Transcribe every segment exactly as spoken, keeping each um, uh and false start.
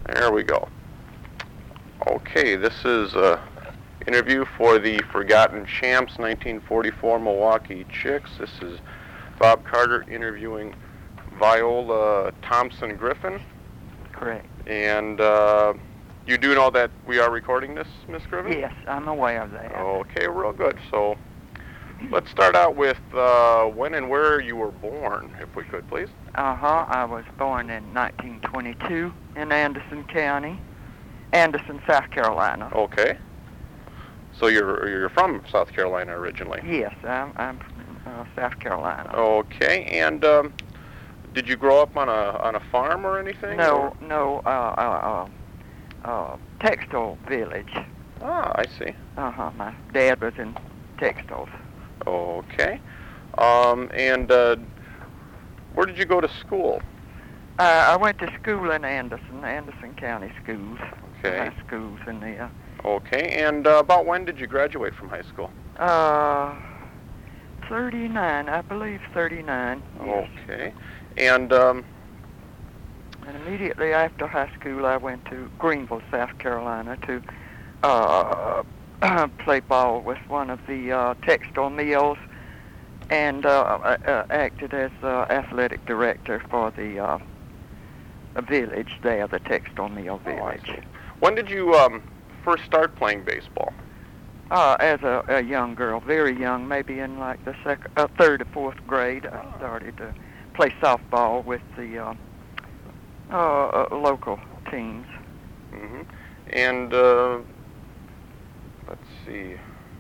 There we go. Okay, this is an interview for the Forgotten Champs nineteen forty-four Milwaukee Chicks. This is Bob Carter interviewing Viola Thompson-Griffin. Correct. And uh, you do know that we are recording this, Miss Griffin? Yes, I'm aware of that. Okay, real good. So let's start out with uh, when and where you were born, if we could, please. Uh-huh. I was born in nineteen twenty-two in Anderson County, Anderson, South Carolina. Okay. So you're you're from South Carolina originally? Yes, I'm, I'm from uh, South Carolina. Okay, and um, did you grow up on a on a farm or anything? No, or? no, uh, uh, uh, uh, textile village. Ah, I see. Uh-huh. My dad was in textiles. Okay. Um, and uh, where did you go to school? Uh, I went to school in Anderson, Anderson County schools. Okay. High schools in there. Okay, and uh, about when did you graduate from high school? Uh, thirty-nine, I believe thirty-nine. Yes. Okay. And um, And immediately after high school, I went to Greenville, South Carolina, to uh, play ball with one of the uh, textile mills, and uh, uh, acted as uh, athletic director for the uh, village there, the textile mill village. Oh, I see. When did you um, first start playing baseball? Uh, as a, a young girl, very young, maybe in like the sec- uh, third or fourth grade, I started to play softball with the uh, uh, uh, local teams. Mm-hmm. And uh, let's see.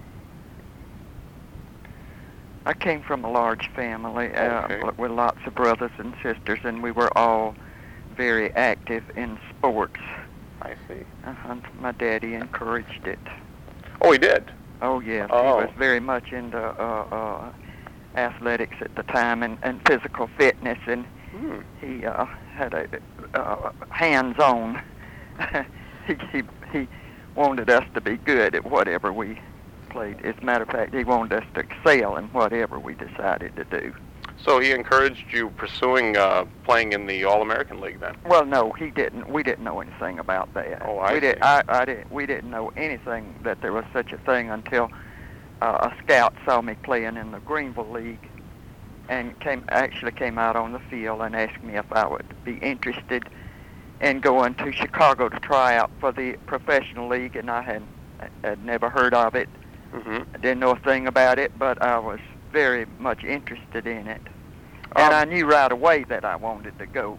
I came from a large family uh, Okay. with lots of brothers and sisters, and we were all very active in sports. I see. Uh-huh. My daddy encouraged it. Oh, he did? Oh, yes. Oh. He was very much into uh, uh, athletics at the time and, and physical fitness, and Hmm. he uh, had a uh, hands-on. he, he, he wanted us to be good at whatever we played. As a matter of fact, he wanted us to excel in whatever we decided to do. So he encouraged you pursuing uh, playing in the All-American League then? Well, no, he didn't. We didn't know anything about that. Oh, I we see. did. I, I didn't. We didn't know anything that there was such a thing until uh, a scout saw me playing in the Greenville League, and came actually came out on the field and asked me if I would be interested in going to Chicago to try out for the professional league, and I had had never heard of it. Mm-hmm. I didn't know a thing about it, but I was very much interested in it, and Um, I knew right away that I wanted to go.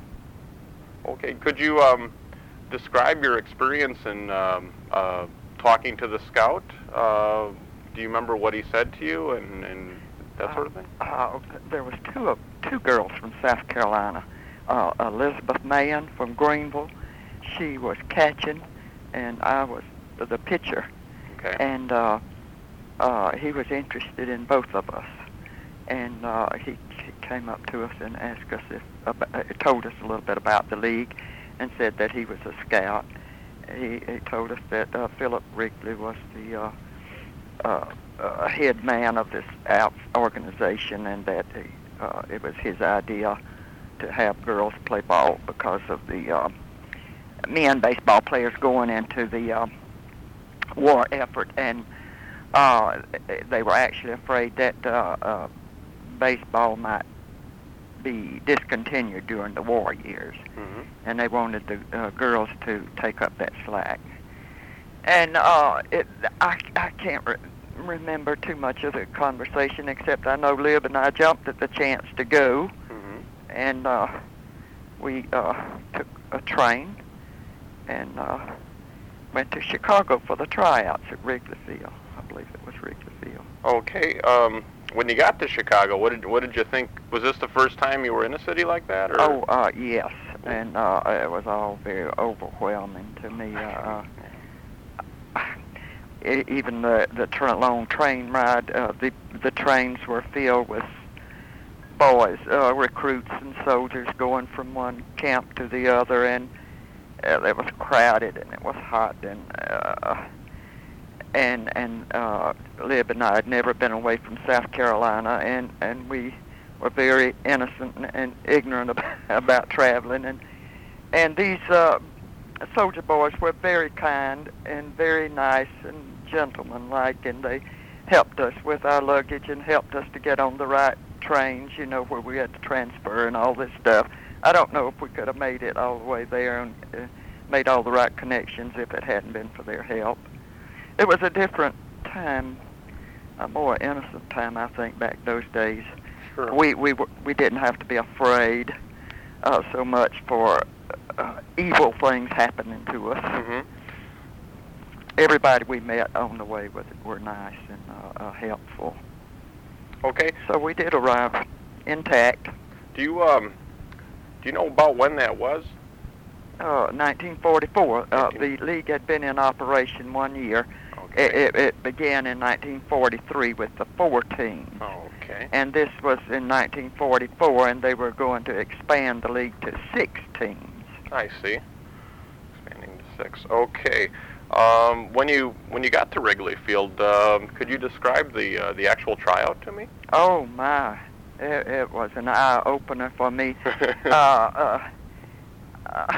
Okay, could you um, describe your experience in um, uh, talking to the scout? Uh, do you remember what he said to you and, and that sort of thing? Uh, there was two of two girls from South Carolina. Uh, Elizabeth Mahan from Greenville. She was catching, and I was the pitcher. Okay. And uh, uh, he was interested in both of us. And uh, he, he came up to us and asked us if, about, uh, told us a little bit about the league, and said that he was a scout. He, he told us that uh, Philip Wrigley was the uh, uh, uh, head man of this out organization, and that he, uh, it was his idea to have girls play ball because of the uh, men baseball players going into the uh, war effort, and uh, they were actually afraid that uh, uh, baseball might be discontinued during the war years, Mm-hmm. and they wanted the uh, girls to take up that slack. And uh, it, I, I can't re- remember too much of the conversation, except I know Lib and I jumped at the chance to go, Mm-hmm. and uh, we uh, took a train and uh, went to Chicago for the tryouts at Wrigley Field. I believe it was Wrigley Field. Okay. Um, when you got to Chicago, what did what did you think? Was this the first time you were in a city like that? Or? Oh, uh, yes, and uh, it was all very overwhelming to me. Uh, e- even the the tra- long train ride, uh, the the trains were filled with boys, uh, recruits and soldiers going from one camp to the other, and uh, it was crowded and it was hot, and uh, and and uh, Lib and I had never been away from South Carolina, and and we were very innocent and, and ignorant about, about traveling, and and these uh, Soldier Boys were very kind and very nice and gentlemanlike, and they helped us with our luggage and helped us to get on the right trains, you know, where we had to transfer and all this stuff. I don't know if we could have made it all the way there and uh, made all the right connections if it hadn't been for their help. It was a different time, a more innocent time, I think, back those days. Sure. We we were, we didn't have to be afraid uh, so much for uh, evil things happening to us. Mm-hmm. Everybody we met on the way with it were nice and uh, uh, helpful. Okay. So we did arrive intact. Do you um do you know about when that was? Uh, nineteen forty-four. Uh, the League had been in operation one year. Okay. It, it, it began in nineteen forty-three with the four teams. Okay. And this was in nineteen forty-four, and they were going to expand the league to six teams. I see. Expanding to six. Okay. Um, when you when you got to Wrigley Field, um, could you describe the uh, the actual tryout to me? Oh my! It, it was an eye opener for me. uh, uh, uh,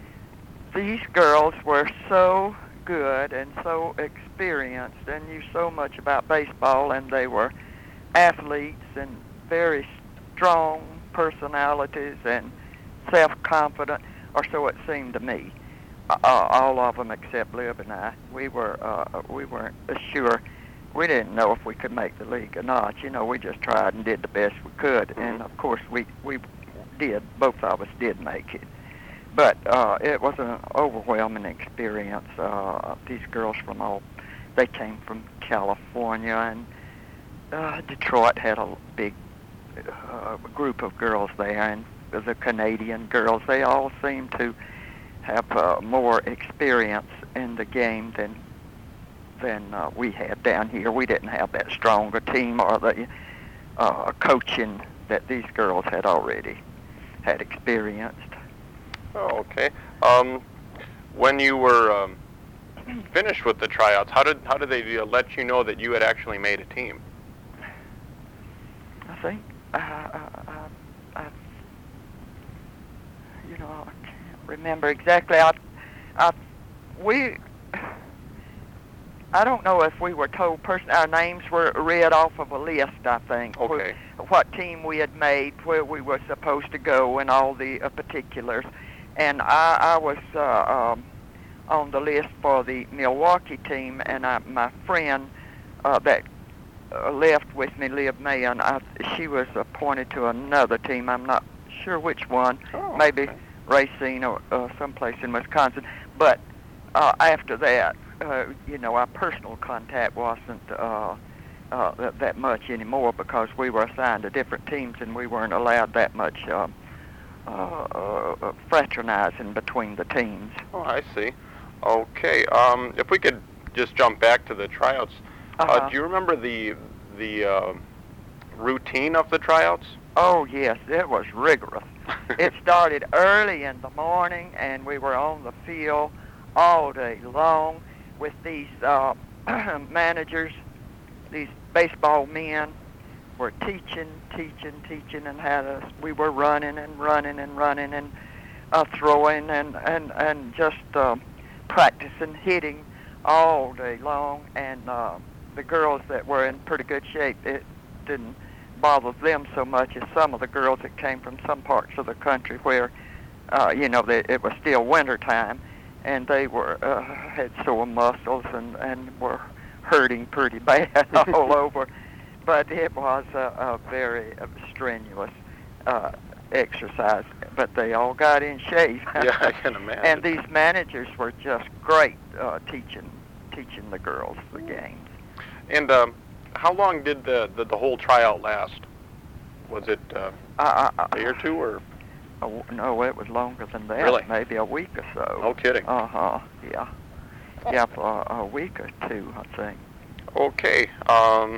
these girls were so good and so experienced and knew so much about baseball, and they were athletes and very strong personalities and self-confident, or so it seemed to me. Uh, all of them except Lib and I. We were uh, we weren't sure. We didn't know if we could make the league or not. You know, we just tried and did the best we could, mm-hmm. and of course we we did. Both of us did make it. But uh, it was an overwhelming experience. Uh, these girls from all, they came from California, and uh, Detroit had a big uh, group of girls there, and the Canadian girls, they all seemed to have uh, more experience in the game than than uh, we had down here. We didn't have that stronger team or the uh, coaching that these girls had already had experienced. Oh, okay. Um, when you were um, finished with the tryouts, how did how did they uh, let you know that you had actually made a team? I think uh, uh, uh, I, you know, I can't remember exactly. I, I, we. I don't know if we were told person our names were read off of a list, I think. Okay. Wh- what team we had made, where we were supposed to go, and all the uh, particulars. And I, I was uh, um, on the list for the Milwaukee team, and I, my friend uh, that uh, left with me, Liv Mayan, I, she was appointed to another team. I'm not sure which one, oh, maybe okay. Racine or uh, someplace in Wisconsin. But uh, after that, Uh, you know, our personal contact wasn't uh, uh, that, that much anymore because we were assigned to different teams and we weren't allowed that much uh, uh, uh, fraternizing between the teams. Oh, I see. Okay. Um, if we could just jump back to the tryouts, Uh-huh. uh, do you remember the the uh, routine of the tryouts? Oh, yes, it was rigorous. It started early in the morning, and we were on the field all day long with these uh, managers. These baseball men were teaching, teaching, teaching, and had us. We were running and running and running and uh, throwing and and and just uh, practicing hitting all day long. And uh, the girls that were in pretty good shape, it didn't bother them so much as some of the girls that came from some parts of the country where, uh, you know, they, it was still winter time. And they were uh, had sore muscles and, and were hurting pretty bad all over. But it was a, a very uh, strenuous uh, exercise. But they all got in shape. Yeah, I can imagine. And these managers were just great uh, teaching teaching the girls the games. And um, how long did the, the, the whole tryout last? Was it uh, Uh, uh, a day or two, or? Oh, no, it was longer than that. Really? Maybe a week or so. No kidding. Uh-huh, yeah. Yeah, for a, a week or two, I think. Okay. Um,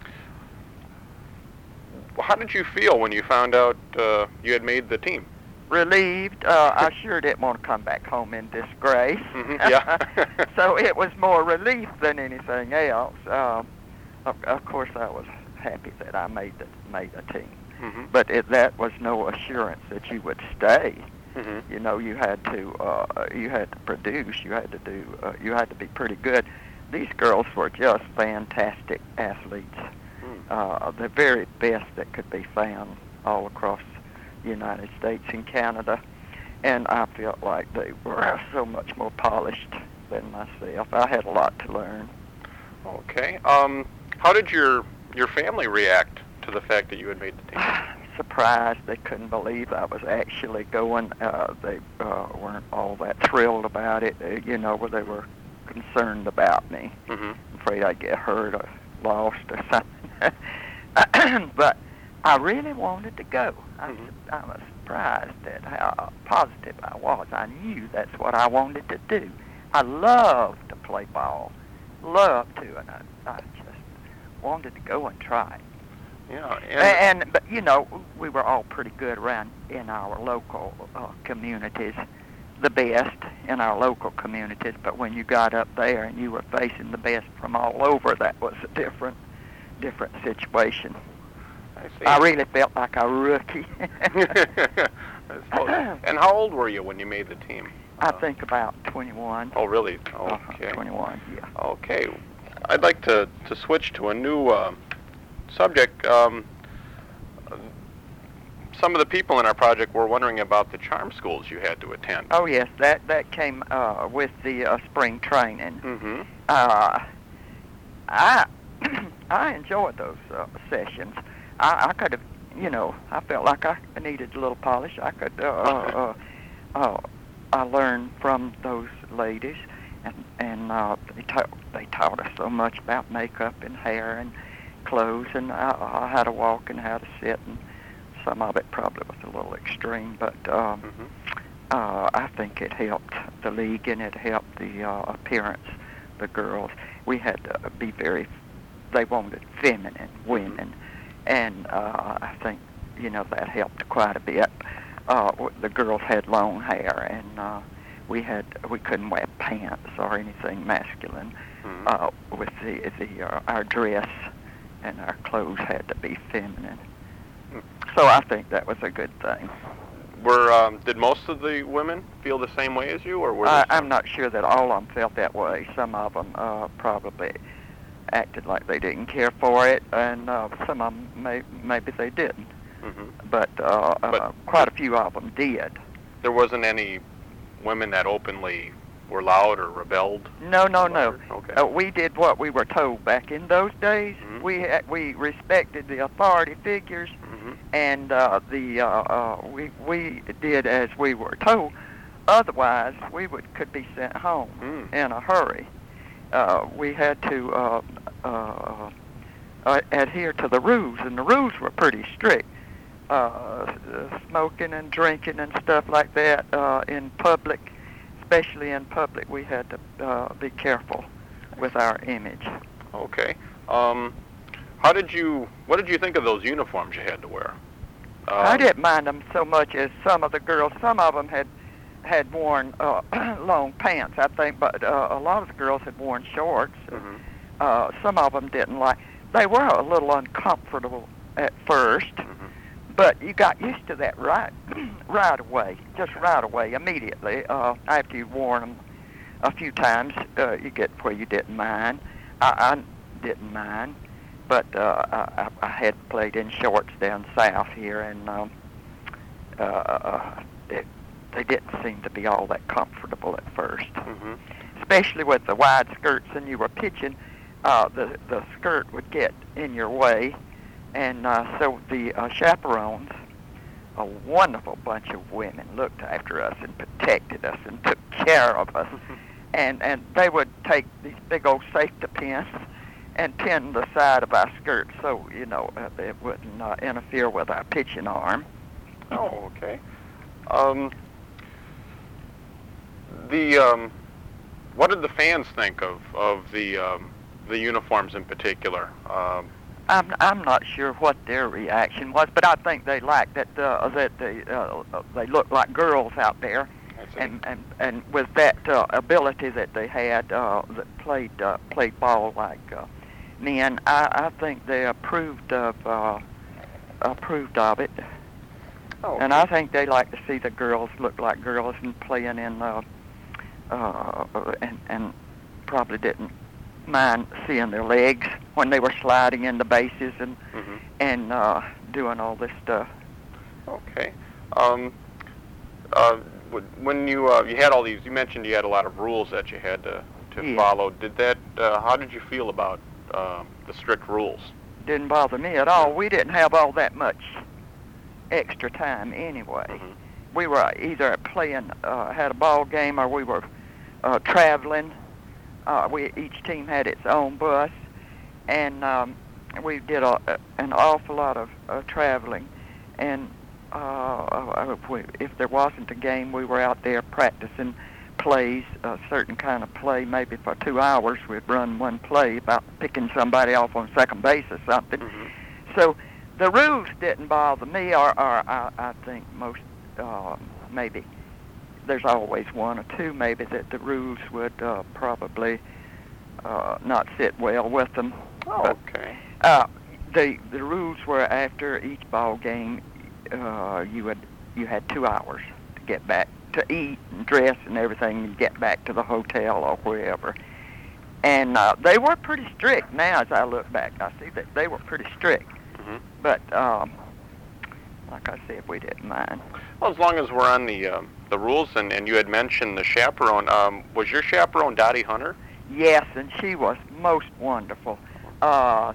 how did you feel when you found out uh, you had made the team? Relieved. Uh, I sure didn't want to come back home in disgrace. Mm-hmm, yeah. So it was more relief than anything else. Um, of, of course, I was happy that I made the, made a team. Mm-hmm. But it, that was no assurance that you would stay. Mm-hmm. You know, you had to uh, you had to produce. You had to do. Uh, you had to be pretty good. These girls were just fantastic athletes. Mm. Uh, the very best that could be found all across the United States and Canada. And I felt like they were so much more polished than myself. I had a lot to learn. Okay. Um, how did your your family react to the fact that you had made the team? Surprised. They couldn't believe I was actually going. Uh, they uh, weren't all that thrilled about it. Uh, you know, they were concerned about me. Mm-hmm. Afraid I'd get hurt or lost or something. But I really wanted to go. I was, Mm-hmm. I was surprised at how positive I was. I knew that's what I wanted to do. I love to play ball. Love to, and I, I just wanted to go and try it. Yeah. And, and but you know, we were all pretty good around in our local uh, communities, the best in our local communities. But when you got up there and you were facing the best from all over, that was a different, different situation. I see. I really felt like a rookie. I suppose. And how old were you when you made the team? I Uh, think about twenty-one. Oh, really? Uh-huh, Okay. twenty-one, yeah. Okay. I'd like to, to switch to a new uh, subject. Um, some of the people in our project were wondering about the charm schools you had to attend. Oh, yes, that, that came uh, with the uh, spring training. Mm-hmm. Uh, I I enjoyed those uh, sessions. I, I could have, you know, I felt like I needed a little polish. I could, uh, uh, uh, uh, I learned from those ladies, and and uh, they taught they taught us so much about makeup and hair and clothes, and uh, how to walk and how to sit, and some of it probably was a little extreme, but um, Mm-hmm. uh, I think it helped the league and it helped the uh, appearance, the girls. We had to be very, they wanted feminine women, and uh, I think, you know, that helped quite a bit. Uh, the girls had long hair, and uh, we had we couldn't wear pants or anything masculine. Mm-hmm. Uh, with the the uh, our dress and our clothes had to be feminine. So I think that was a good thing. Were um, did most of the women feel the same way as you, or were I, there some- I'm not sure that all of them felt that way. Some of them uh, probably acted like they didn't care for it, and uh, some of them may, maybe they didn't. Mhm. But, uh, But- uh, quite a few of them did. there wasn't any women that openly were loud or rebelled? No, no, no. Okay. Uh, we did what we were told back in those days. Mhm. We had, we respected the authority figures, Mm-hmm. and uh, the uh, uh, we we did as we were told. Otherwise, we would could be sent home Mm. in a hurry. Uh, we had to uh, uh, uh, adhere to the rules, and the rules were pretty strict. Uh, uh, smoking and drinking and stuff like that uh, in public, especially in public, we had to uh, be careful with our image. Okay. Um, how did you? What did you think of those uniforms you had to wear? Um, I didn't mind them so much as some of the girls. Some of them had had worn uh, long pants, I think, but uh, a lot of the girls had worn shorts. Mhm. Uh, some of them didn't like. They were a little uncomfortable at first, Mhm. but you got used to that right right away, just right away, immediately. Uh, after you've worn them a few times, uh, you get where you didn't mind. I, I didn't mind, but uh, I, I had played in shorts down south here, and um, uh, it, they didn't seem to be all that comfortable at first, Mhm. especially with the wide skirts, and you were pitching. Uh, the the skirt would get in your way, and uh, so the uh, chaperones, a wonderful bunch of women, looked after us and protected us and took care of us, and and they would take these big old safety pins and pin the side of our skirt so you know uh, it wouldn't uh, interfere with our pitching arm. Oh, okay. Um, the um, what did the fans think of of the um, the uniforms in particular? Um, I'm I'm not sure what their reaction was, but I think they liked that uh, that they uh, they looked like girls out there, I see. and and and with that uh, ability that they had uh, that played uh, played ball like uh, men, I, I think they approved of uh, approved of it. Oh, And okay. I think they like to see the girls look like girls and playing in, uh, uh, and, and probably didn't mind seeing their legs when they were sliding in the bases and Mm-hmm. and uh, doing all this stuff. Okay. Um, uh, wh- when you uh, you had all these, you mentioned you had a lot of rules that you had to to Yeah. follow. Did that? Uh, how did you feel about um, the strict rules? Didn't bother me at all. We didn't have all that much extra time anyway. Mm-hmm. We were either playing, uh, had a ball game, or we were uh, traveling. Uh, we each team had its own bus, and um, we did a, an awful lot of uh, traveling. And uh, if, we, if there wasn't a game, we were out there practicing plays, a certain kind of play. Maybe for two hours we'd run one play about picking somebody off on second base or something. Mm-hmm. So the rules didn't bother me, or, or I, I think most, uh, maybe, there's always one or two maybe that the rules would uh, probably uh, not sit well with them. Oh, But, okay. uh, the the rules were after each ball game, uh, you had you had two hours to get back to eat and dress and everything, and get back to the hotel or wherever. And uh, they were pretty strict. Now, as I look back, I see that they were pretty strict. Mm-hmm. But um, like I said, we didn't mind. Well, as long as we're on the um, the rules, and, and you had mentioned the chaperone. Um, was your chaperone Dottie Hunter? Yes, and she was most wonderful. Uh,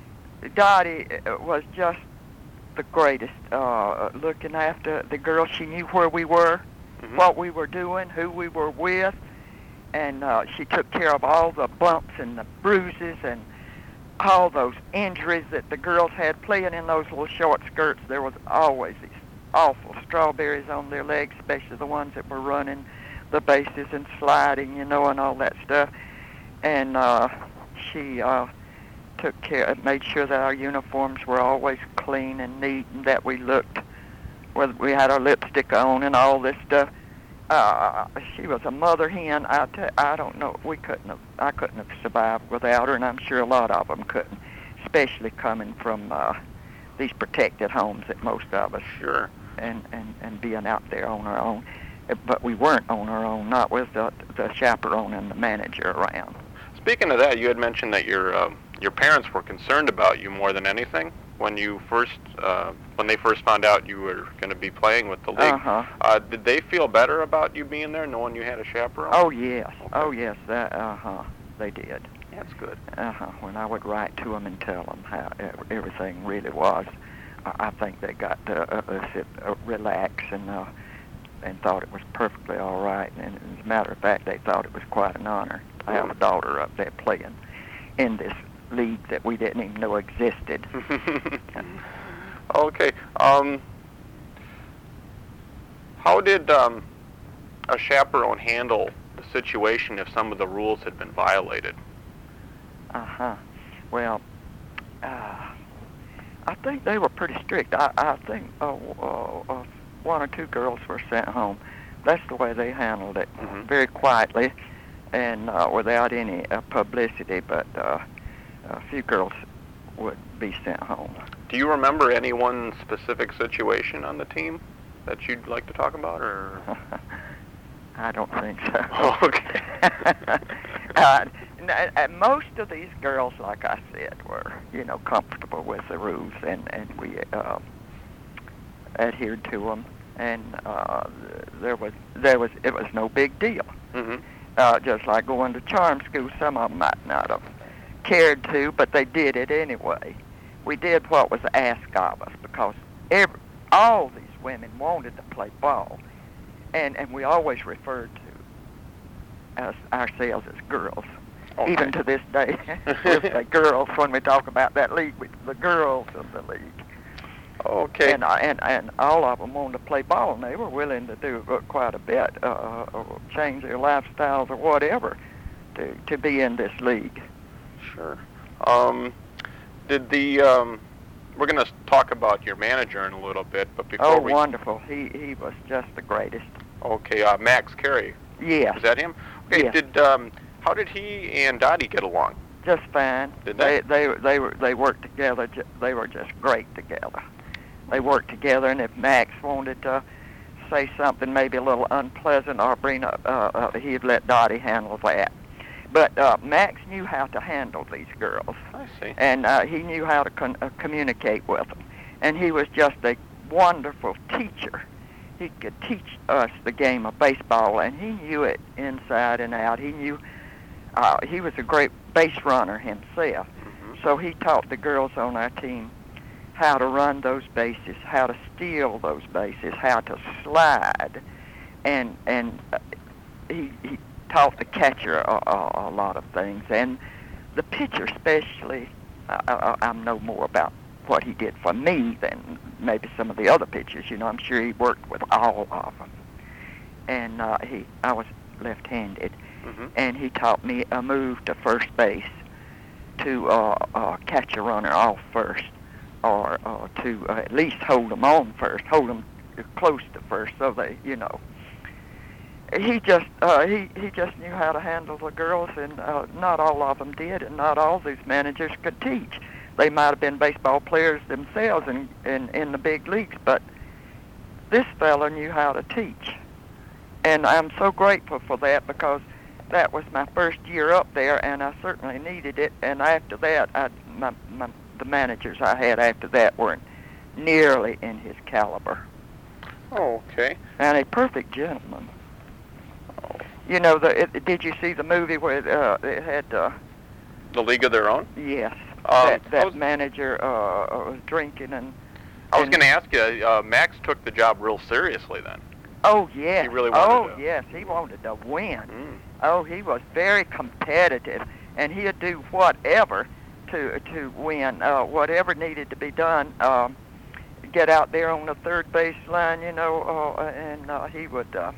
Dottie was just the greatest, uh, looking after the girls. She knew where we were, Mm-hmm. what we were doing, who we were with, and uh, she took care of all the bumps and the bruises and all those injuries that the girls had playing in those little short skirts. There was always these awful strawberries on their legs, especially the ones that were running the bases and sliding, you know, and all that stuff. And uh, she uh, took care, made sure that our uniforms were always clean and neat, and that we looked, whether we had our lipstick on and all this stuff. Uh, she was a mother hen. I, t- I don't know. We couldn't have. I couldn't have survived without her, and I'm sure a lot of them couldn't, especially coming from uh, these protected homes that most of us, Sure. and, and, and being out there on our own. But we weren't on our own, not with the, the chaperone and the manager around. Speaking of that, you had mentioned that your um, your parents were concerned about you more than anything when you first uh, when they first found out you were going to be playing with the league. Uh-huh. Uh, did they feel better about you being there, knowing you had a chaperone? Oh, yes. Okay. Oh, yes. That, uh-huh. They did. That's good. Uh-huh. When I would write to them and tell them how ev- everything really was, I, I think they got to uh, uh, sit, uh, relax and uh, and thought it was perfectly all right. And as a matter of fact, they thought it was quite an honor to have a daughter up there playing in this league that we didn't even know existed. Okay. Um, how did um, a chaperone handle the situation if some of the rules had been violated? Uh-huh. Well, uh, I think they were pretty strict. I, I think uh, uh, uh, one or two girls were sent home. That's the way they handled it, Mhm. very quietly and uh, without any uh, publicity, but uh, a few girls would be sent home. Do you remember any one specific situation on the team that you'd like to talk about, or? I don't think so. Oh, okay. uh, and, and most of these girls, like I said, were, you know, comfortable with the rules, and, and we uh, adhered to them, and uh, there was, there was, it was no big deal. Mm-hmm. Uh, just like going to charm school, some of them might not have cared to, but they did it anyway. We did what was asked of us because every, all these women wanted to play ball, and, and we always referred to us, ourselves as girls. Okay. Even to this day, we say girls when we talk about that league, we, the girls of the league. Okay. And, uh, and and all of them wanted to play ball, and they were willing to do uh, quite a bit, uh, or change their lifestyles or whatever to, to be in this league. Sure. Um, did the um, we're going to talk about your manager in a little bit, but before Oh, we wonderful! He he was just the greatest. okay, uh, Max Carey, Yes, is that him? Okay. Yes. Did um, how did he and Dottie get along? just fine. Did they? They they they were they worked together. ju- They were just great together. they worked together, and if Max wanted to say something maybe a little unpleasant or bring up, uh, uh, he'd let Dottie handle that. But uh, Max knew how to handle these girls. I see. And uh, he knew how to con- uh, communicate with them. And he was just a wonderful teacher. He could teach us the game of baseball, and he knew it inside and out. He knew uh, he was a great base runner himself. Mm-hmm. So he taught the girls on our team how to run those bases, how to steal those bases, how to slide, and and uh, he, he taught the catcher a, a, a lot of things, and the pitcher especially. I, I, I know more about what he did for me than maybe some of the other pitchers. You know, I'm sure he worked with all of them, and uh, he I was left-handed, mm-hmm. and he taught me a move to first base to uh, uh, catch a runner off first, or uh, to uh, at least hold them on first, hold them close to first, so they, you know. He just uh, he he just knew how to handle the girls, and uh, not all of them did, and not all these managers could teach. They might have been baseball players themselves in, in, in the big leagues, but this fella knew how to teach. And I'm so grateful for that, because that was my first year up there, and I certainly needed it. And after that, I, my, my, the managers I had after that weren't nearly in his caliber. Oh, okay. And a perfect gentleman. Oh. You know, the, it, did you see the movie where uh, it had... Uh, The League of Their Own? Yes. Um, that that was, manager uh, was drinking and... I was and, going to ask you, uh, Max took the job real seriously then. Oh, yes. He really wanted oh, to. yes. He wanted to win. Mm. Oh, he was very competitive, and he'd do whatever to to win, uh, whatever needed to be done. Um, get out there on the third base line, you know, uh, and uh, he would uh,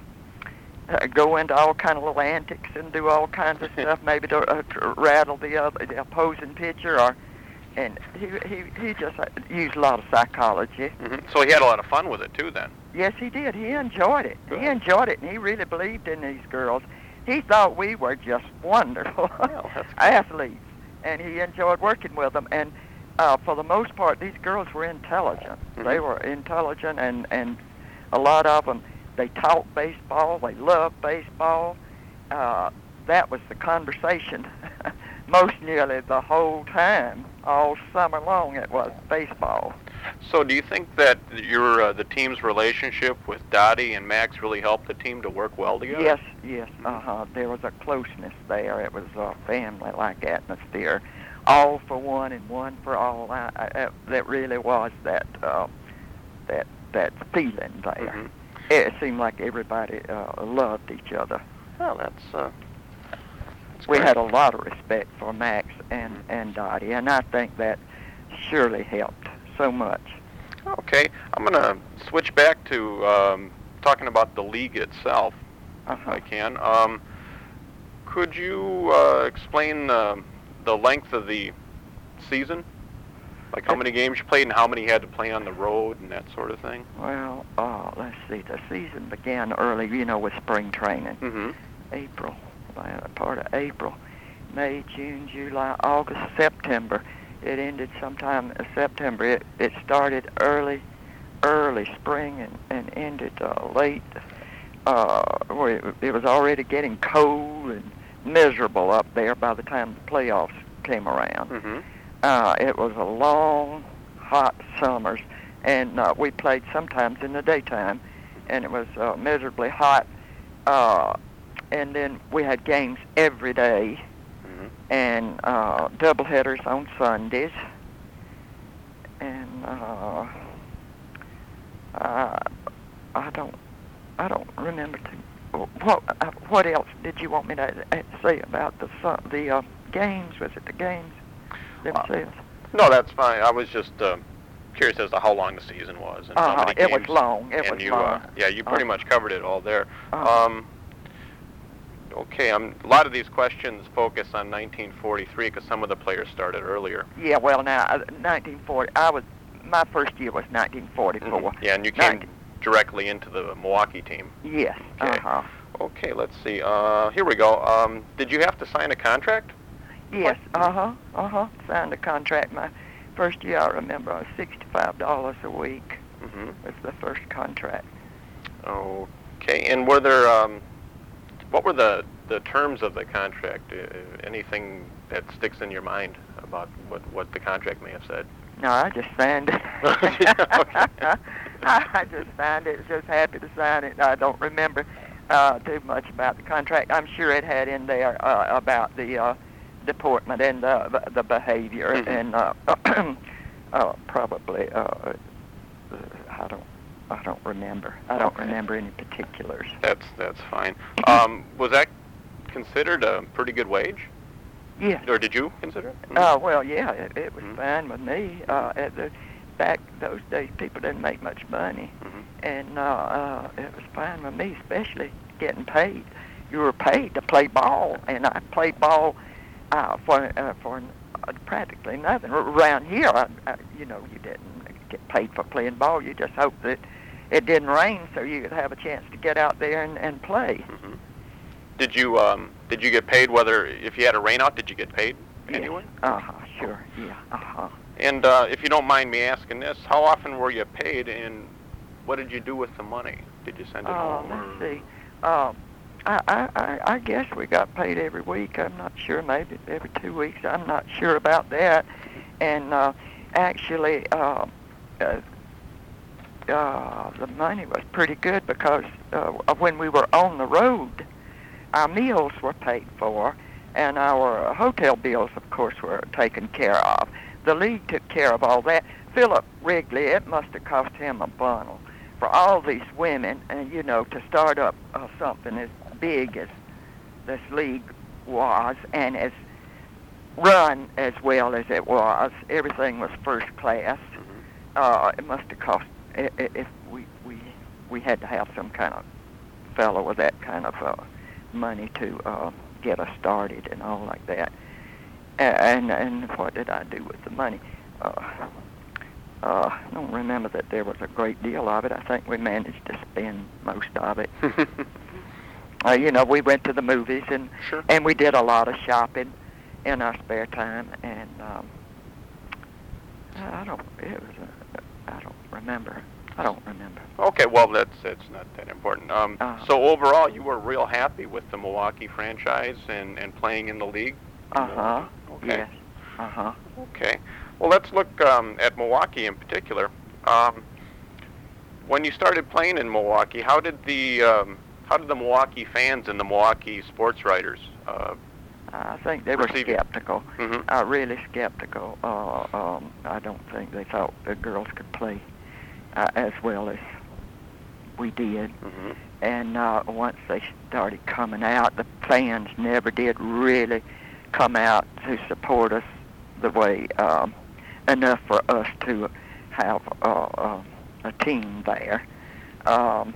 uh, go into all kind of little antics and do all kinds of stuff, maybe to, uh, to rattle the other the opposing pitcher, or and he he he just uh, used a lot of psychology. Mm-hmm. So he had a lot of fun with it too, then. Yes, he did. He enjoyed it. Good. He enjoyed it, and he really believed in these girls. He thought we were just wonderful Well, that's good. athletes, and he enjoyed working with them. And uh, for the most part, these girls were intelligent. Mm-hmm. They were intelligent, and, and a lot of them, they taught baseball. They loved baseball. Uh, that was the conversation most nearly the whole time. All summer long, it was baseball. So do you think that your uh, the team's relationship with Dottie and Max really helped the team to work well together? Yes, yes, uh-huh. There was a closeness there. It was a family-like atmosphere. All for one and one for all. I, I, that really was that uh, that that feeling there. Mm-hmm. It seemed like everybody uh, loved each other. Well, that's... Uh, that's we great. had a lot of respect for Max and, and Dottie, and I think that surely helped so much. Okay, I'm going to switch back to um, talking about the league itself, Uh-huh. if I can. Um, could you uh, explain uh, the length of the season? Like how many games you played and how many you had to play on the road and that sort of thing? Well, uh, let's see. The season began early, you know, with spring training. Mm-hmm. April, uh, part of April, May, June, July, August, September. It ended sometime in September. It, it started early, early spring and, and ended uh, late. Uh, where it, it was already getting cold and miserable up there by the time the playoffs came around. Mm-hmm. Uh, it was a long, hot summers, and uh, we played sometimes in the daytime, and it was uh, miserably hot. Uh, and then we had games every day, Mm-hmm. and uh, doubleheaders on Sundays, and uh, uh, I don't, I don't remember. To, what uh, what else did you want me to uh, say about the sun, the uh, games? Was it the games themselves? Uh, no, that's fine. I was just uh, curious as to how long the season was and how Uh-huh. many It games. was long. It and was you, long. Uh, yeah, you pretty Uh-huh. much covered it all there. Uh-huh. Um, okay, um, a lot of these questions focus on nineteen forty-three because some of the players started earlier. Yeah, well, now, uh, nineteen forty, I was, my first year was nineteen forty-four. Mhm. Yeah, and you came nineteen directly into the Milwaukee team. Yes, Okay. uh-huh. Okay, let's see. Uh, here we go. Um, did you have to sign a contract? Yes, uh-huh, uh-huh. Signed a contract my first year, I remember, it was sixty-five dollars a week. Mm-hmm. was the first contract. Okay. And were there, um, what were the, the terms of the contract? Uh, anything that sticks in your mind about what, what the contract may have said? No, I just signed it. Okay. I just signed it. Was just happy to sign it. I don't remember uh, too much about the contract. I'm sure it had in there uh, about the uh, deportment and the the behavior, Mm-hmm. and uh, uh, probably uh, I don't I don't remember. I don't Okay. remember any particulars. That's that's fine. Um, was that considered a pretty good wage, Yes. or did you consider it? Oh well, yeah, it, it was Mhm. fine with me. Uh, at the back those days, people didn't make much money, Mhm. and uh, uh, it was fine with me, especially getting paid. You were paid to play ball, and I played ball uh, for uh, for uh, practically nothing. Around here, I, I, you know, you didn't get paid for playing ball. You just hoped that it didn't rain so you could have a chance to get out there and, and play. Mhm. Did you um, did you get paid whether if you had a rainout? Did you get paid anyway? Uh huh. Sure. Yeah. Uh huh. And uh, if you don't mind me asking this, how often were you paid, and what did you do with the money? Did you send it Oh, home? let's or- see. Um, I, I, I, I guess we got paid every week. I'm not sure. Maybe every two weeks. I'm not sure about that. And uh, actually, uh, uh, uh, the money was pretty good because uh, when we were on the road, our meals were paid for, and our hotel bills, of course, were taken care of. The league took care of all that. Philip Wrigley, it must have cost him a bundle for all these women, and you know, to start up uh, something as big as this league was, and as run as well as it was. Everything was first class. Mhm. Uh, it must have cost. i- i- If we we we had to have some kind of fellow with that kind of uh, money to uh, get us started and all like that. And and what did I do with the money? Uh, uh, I don't remember that there was a great deal of it. I think we managed to spend most of it. Uh, you know, we went to the movies and Sure. and we did a lot of shopping in our spare time. And um, I don't. It was. A, I don't remember. I don't remember. Okay, well, that's that's not that important. Um, Uh-huh. So overall, you were real happy with the Milwaukee franchise and, and playing in the league? Uh huh. Okay. Yes. Uh huh. Okay. Well, let's look um, at Milwaukee in particular. Um, when you started playing in Milwaukee, how did the um, how did the Milwaukee fans and the Milwaukee sports writers? Uh, I think they were Receive it. skeptical. mhm. Uh, really skeptical. Uh, um, I don't think they thought the girls could play uh, as well as we did. Mhm. And uh, once they started coming out, the fans never did really come out to support us the way um, enough for us to have uh, uh, a team there. Um,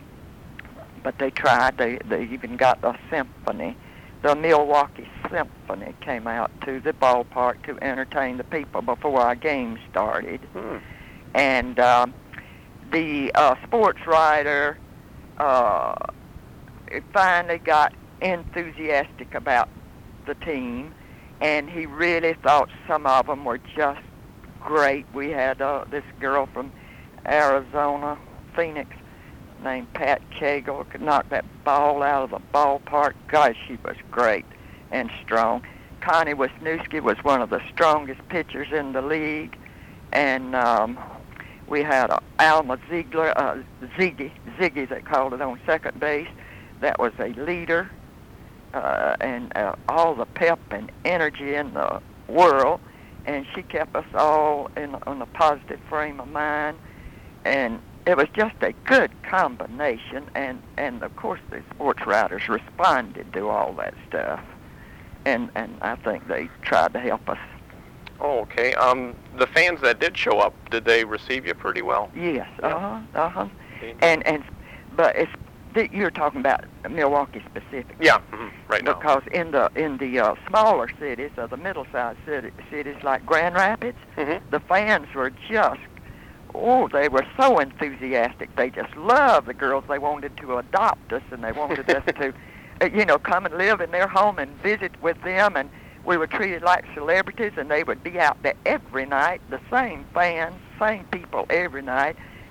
but they tried. They they even got a symphony. The Milwaukee Symphony came out to the ballpark to entertain the people before our game started. Hmm. And um, the uh, sports writer uh, finally got enthusiastic about the team, and he really thought some of them were just great. We had uh, this girl from Arizona, Phoenix, named Pat Cagle, could knock that ball out of the ballpark. God, she was great and strong. Connie Wisniewski was one of the strongest pitchers in the league, and um, we had uh, Alma Ziegler, uh, Ziggy, Ziggy, they called it, on second base. That was a leader, uh, and uh, all the pep and energy in the world, and she kept us all in on a positive frame of mind, and it was just a good combination, and, and of course the sports writers responded to all that stuff, and and I think they tried to help us. Oh, okay. Um, the fans that did show up, did they receive you pretty well? Yes, Yeah. uh-huh, uh-huh. They- And, and, but it's, th- you're talking about Milwaukee specific. Yeah, mhm, right now. Because in the in the uh, smaller cities, or the middle-sized city, cities like Grand Rapids, Mhm. the fans were just, oh, they were so enthusiastic. They just loved the girls. They wanted to adopt us, and they wanted us to, uh, you know, come and live in their home and visit with them. And we were treated like celebrities, and they would be out there every night, the same fans, same people every night.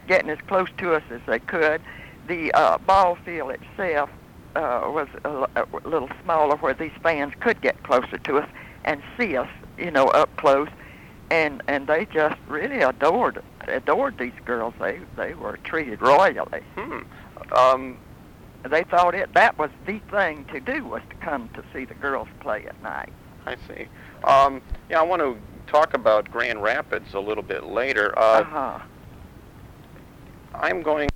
getting as close to us as they could. The uh, ball field itself uh, was a, a little smaller where these fans could get closer to us and see us, you know, up close. And and they just really adored adored these girls. They they were treated royally. Hmm. Um, they thought it that was the thing to do, was to come to see the girls play at night. I see. Um, yeah, I want to talk about Grand Rapids a little bit later. Uh, uh-huh. I'm going...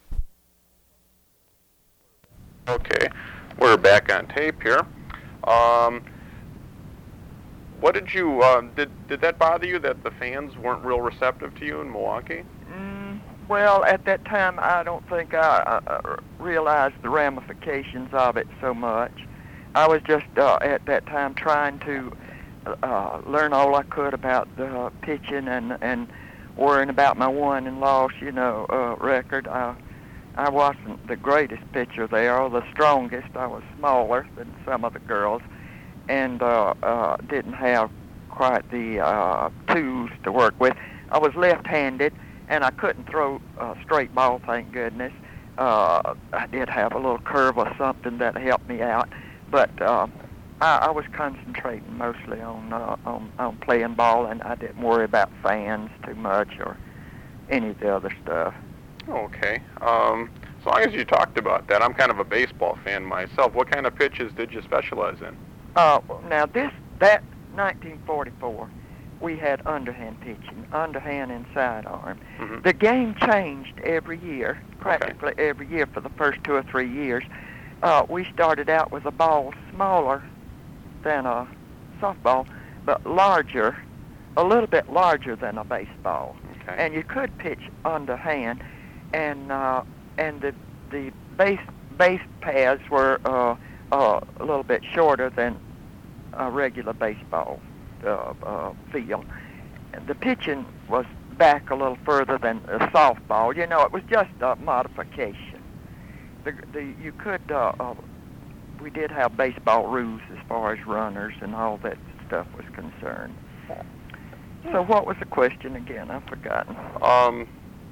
Okay, we're back on tape here. Um, what did you, uh, did, did that bother you that the fans weren't real receptive to you in Milwaukee? Mm, well, at that time, I don't think I uh, realized the ramifications of it so much. I was just, uh, at that time, trying to uh, learn all I could about the uh, pitching and, and worrying about my won and loss, you know, uh, record. I, I wasn't the greatest pitcher there, or the strongest. I was smaller than some of the girls, and uh, uh, didn't have quite the uh, tools to work with. I was left-handed, and I couldn't throw a straight ball, thank goodness. Uh, I did have a little curve or something that helped me out, but uh, I, I was concentrating mostly on, uh, on on playing ball, and I didn't worry about fans too much or any of the other stuff. Okay. Um, as long as you talked about that, I'm kind of a baseball fan myself. What kind of pitches did you specialize in? Uh, now this that nineteen forty-four, we had underhand pitching, underhand and sidearm. Mm-hmm. The game changed every year, practically Okay. every year for the first two or three years. Uh, we started out with a ball smaller than a softball, but larger, a little bit larger than a baseball. Okay. And you could pitch underhand, and uh, and the the base base paths were uh, uh, a little bit shorter than a regular baseball uh, uh, field. And the pitching was back a little further than a softball. You know, it was just a modification. The the you could uh, uh, we did have baseball rules as far as runners and all that stuff was concerned. So what was the question again? I've forgotten. Um,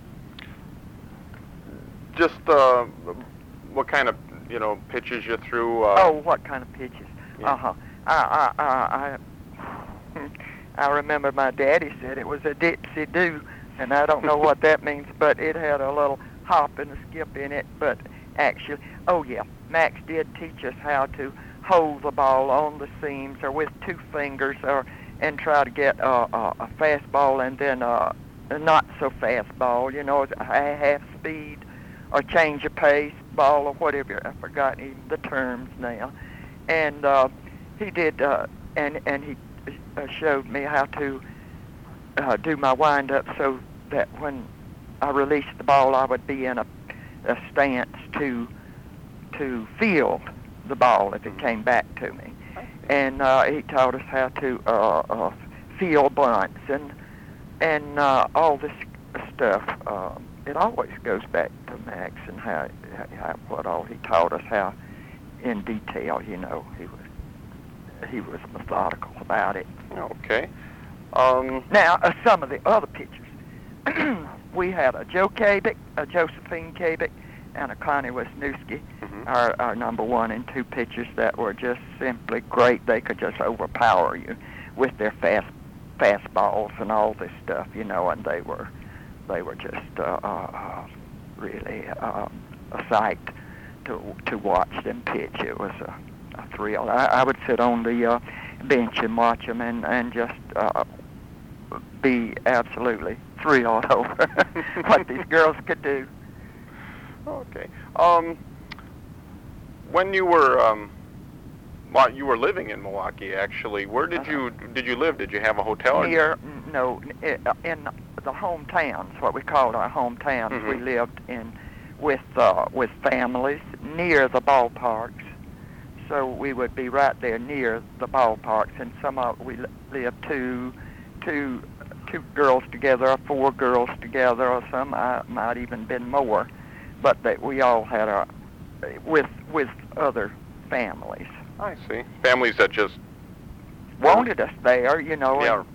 just uh, what kind of, you know, pitches you threw? Uh, oh, what kind of pitches? Yeah. Uh-huh. I, I, I, I, I remember my daddy said it was a dipsy-do, and I don't know what that means, but it had a little hop and a skip in it, but actually, oh yeah, Max did teach us how to hold the ball on the seams or with two fingers, or and try to get uh, uh, a fast ball and then uh, a not so fast ball, you know, a half speed or change of pace ball or whatever. I've forgotten even the terms now. And uh, he did, uh, and and he uh, showed me how to uh, do my wind-up so that when I released the ball, I would be in a, a stance to to field the ball if it came back to me. And uh, he taught us how to uh, uh, field bunts and and uh, all this stuff. Uh, it always goes back to Max and how, how what all he taught us, how in detail. You know, he was he was methodical about it. Okay. Um, Now, uh, some of the other pitchers, we had a Joe Kabik, a Josephine Kabik, and a Connie Wisniewski. mhm. Our, our number one and two pitchers that were just simply great. They could just overpower you with their fast fastballs and all this stuff, you know. And they were they were just uh, uh, really uh, a sight to to watch them pitch. It was a, a thrill. I, I would sit on the uh, bench and watch them and and just uh, be absolutely thrilled over what these girls could do. Okay. Um, when you were um, well, you were living in Milwaukee, actually. Where did Uh-huh. you did you live? Did you have a hotel? Near, no, i- in the hometowns, what we called our hometowns. Mhm. We lived in with uh, with families near the ballparks, so we would be right there near the ballparks. And some of we li- lived two, two, two girls together, or four girls together, or some uh, might even been more, but that we all had a with with other families. I see. Families that just Wanted us there, you know, Yeah. and, uh,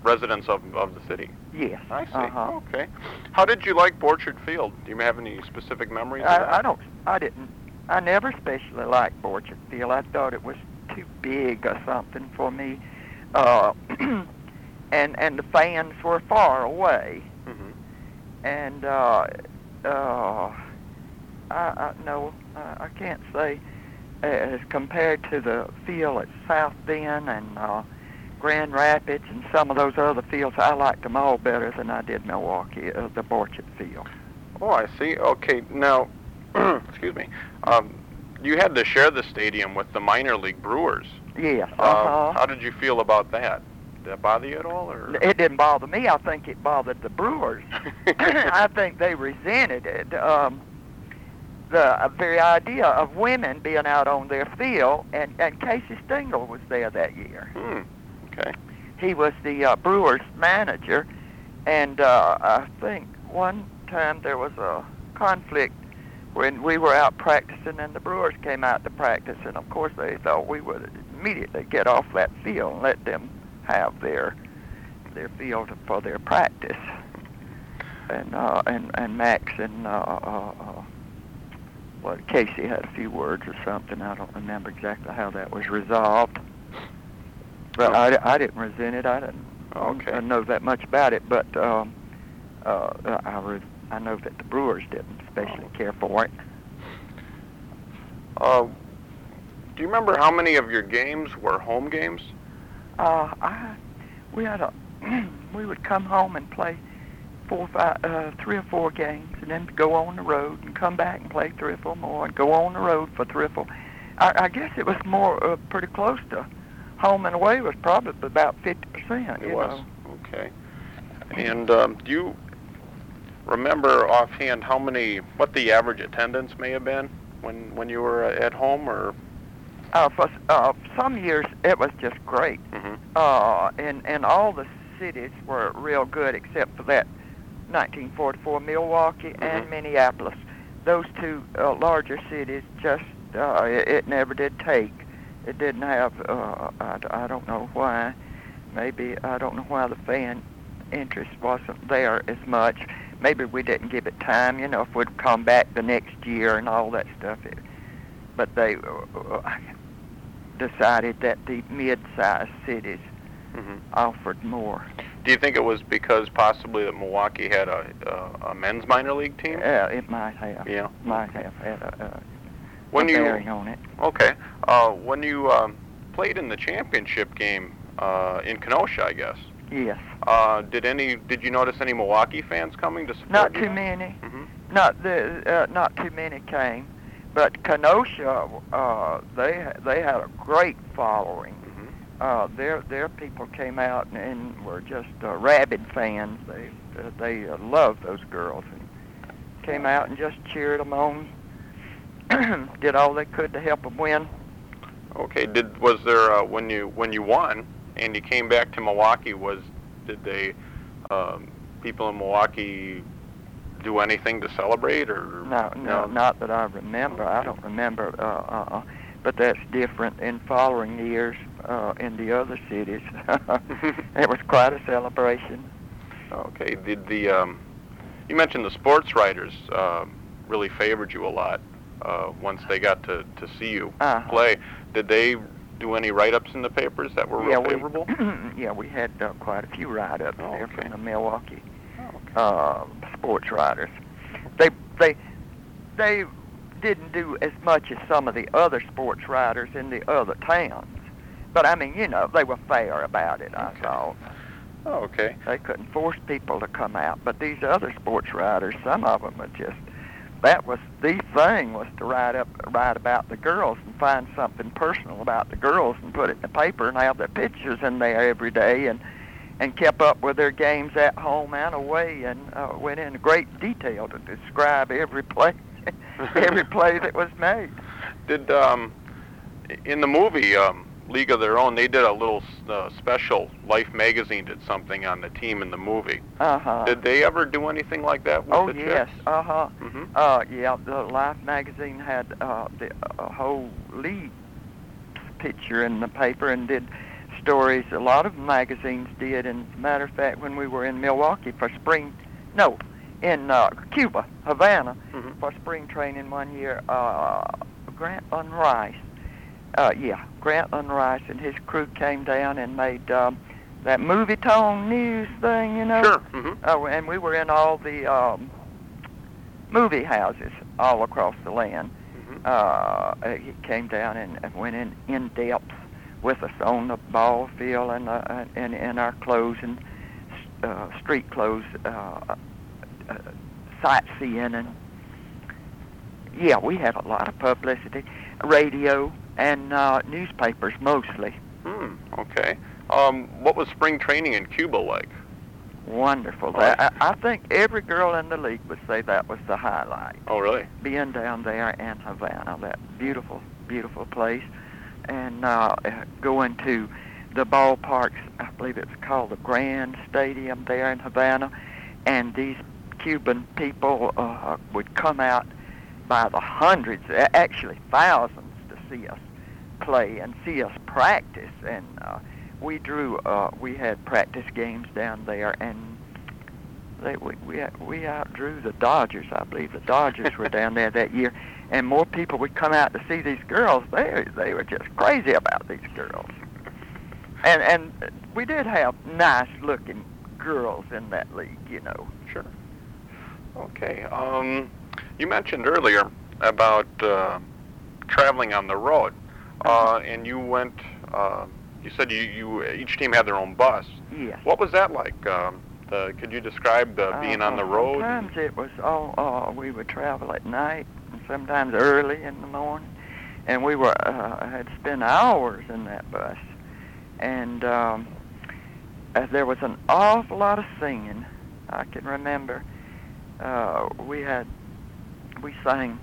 residents of of the city. Yes. I see. Uh-huh. Okay. How did you like Borchard Field? Do you have any specific memories of that? I, I don't. I didn't. I never especially liked Borchard Field. I thought it was too big or something for me, uh, and and the fans were far away, Mm-hmm. and uh, uh, I, I no, I, I can't say uh, as compared to the field at South Bend and uh, Grand Rapids and some of those other fields. I liked them all better than I did Milwaukee, uh, the Borchard Field. Oh, I see. Okay, now, excuse me. Um, you had to share the stadium with the minor league Brewers. Yes. Uh, Uh-huh. How did you feel about that? Did that bother you at all, or? It didn't bother me. I think it bothered the Brewers. I think they resented it. Um, the very idea of women being out on their field, and, and Casey Stengel was there that year. Hmm. Okay. He was the uh, Brewers manager, and uh, I think one time there was a conflict when we were out practicing and the Brewers came out to practice, and of course they thought we would immediately get off that field and let them have their their field for their practice. And uh, and and Max and uh, uh, uh, well, Casey had a few words or something. I don't remember exactly how that was resolved. But I, I didn't resent it. I didn't Okay. I know that much about it. But um, uh, I re- I know that the Brewers didn't especially care for it. Uh, do you remember how many of your games were home games? Uh, I we had a we would come home and play four, five, uh, three or four games, and then go on the road and come back and play three or four more, and go on the road for three or four. I, I guess it was more uh, pretty close to home and away was probably about fifty percent. It you was. know. Okay. And um, do you remember offhand how many, what the average attendance may have been when when you were at home, or? Uh, for uh, some years it was just great. Mm-hmm. Uh, and and all the cities were real good except for that nineteen forty-four Milwaukee Mm-hmm. and Minneapolis. Those two uh, larger cities just uh, it, it never did take. It didn't have. Uh, I, I don't know why. Maybe I don't know why the fan interest wasn't there as much. Maybe we didn't give it time. You know, if we'd come back the next year and all that stuff. It, but they uh, decided that the mid-sized cities Mm-hmm. offered more. Do you think it was because possibly that Milwaukee had a, a, a men's minor league team? Yeah, it might have. Yeah. Might have had a, a, When a you bearing on it. okay, uh, when you um, played in the championship game uh, in Kenosha, I guess. Yes. Uh, did any? Did you notice any Milwaukee fans coming to support Not you? too many. Mm-hmm. Not the uh, not too many came, but Kenosha uh, they they had a great following. Mm-hmm. Uh, their their people came out and, and were just uh, rabid fans. They uh, they uh, loved those girls and came out and just cheered them on. Did all they could to help them win. Okay. Did was there uh, when you when you won and you came back to Milwaukee? Was did they um, people in Milwaukee do anything to celebrate, or No, no, not that I remember. I don't remember. Uh, uh, but that's different in following years uh, in the other cities. It was quite a celebration. Okay. Did the um, you mentioned the sports writers uh, really favored you a lot uh, once they got to, to see you Uh-huh. play. Did they do any write-ups in the papers that were yeah, real favorable? We, yeah, we had uh, quite a few write-ups Oh, there okay. from the Milwaukee Oh, okay. uh, sports writers. They they they didn't do as much as some of the other sports writers in the other towns. But I mean, you know, they were fair about it, I Okay. thought. Oh, okay. They couldn't force people to come out. But these other sports writers, some of them were just, that was the thing, was to write up, write about the girls and find something personal about the girls and put it in the paper and have their pictures in there every day, and and kept up with their games at home and away, and uh, went into great detail to describe every play, every play that was made. Did um, in the movie um, League of Their Own, they did a little uh, special. Life magazine did something on the team in the movie. Uh-huh. Did they ever do anything like that with Oh, the yes. Chicks? Uh-huh. Mm-hmm. Uh, yeah, the Life magazine had uh, the uh, whole league picture in the paper and did stories. A lot of magazines did. And matter of fact, when we were in Milwaukee for spring, no, in uh, Cuba, Havana, Mm-hmm. for spring training one year, uh, Grantland Rice, uh, yeah, Grantland Rice and his crew came down and made um, that movie tone news thing, you know. Sure. Mm-hmm. Oh, and we were in all the um, movie houses all across the land. Mm-hmm. Uh, he came down and, and went in in depth with us on the ball field and uh, and in our clothes and uh, street clothes, uh, uh, sightseeing, and yeah, we had a lot of publicity, radio and uh, newspapers mostly. Hmm. Okay. Um, what was spring training in Cuba like? Wonderful. Oh, I, I think every girl in the league would say that was the highlight. Oh, really? Being down there in Havana, that beautiful, beautiful place, and uh, going to the ballparks. I believe it's called the Grand Stadium there in Havana, and these Cuban people uh, would come out by the hundreds, actually thousands, to see us play and see us practice. And uh, we drew, uh, we had practice games down there, and they, we we we outdrew the Dodgers. I believe the Dodgers were down there that year, and more people would come out to see these girls. They they were just crazy about these girls, and and we did have nice looking girls in that league, you know. Sure. Okay. Um, you mentioned earlier about uh, traveling on the road, uh, and you went. Uh, you said you, you each team had their own bus. Yes. What was that like? Um, the, could you describe the, being uh, on the road? Sometimes it was all. Uh, we would travel at night, and sometimes early in the morning, and we were uh, had spent hours in that bus, and um, uh, there was an awful lot of singing. I can remember. Uh, we had we sang,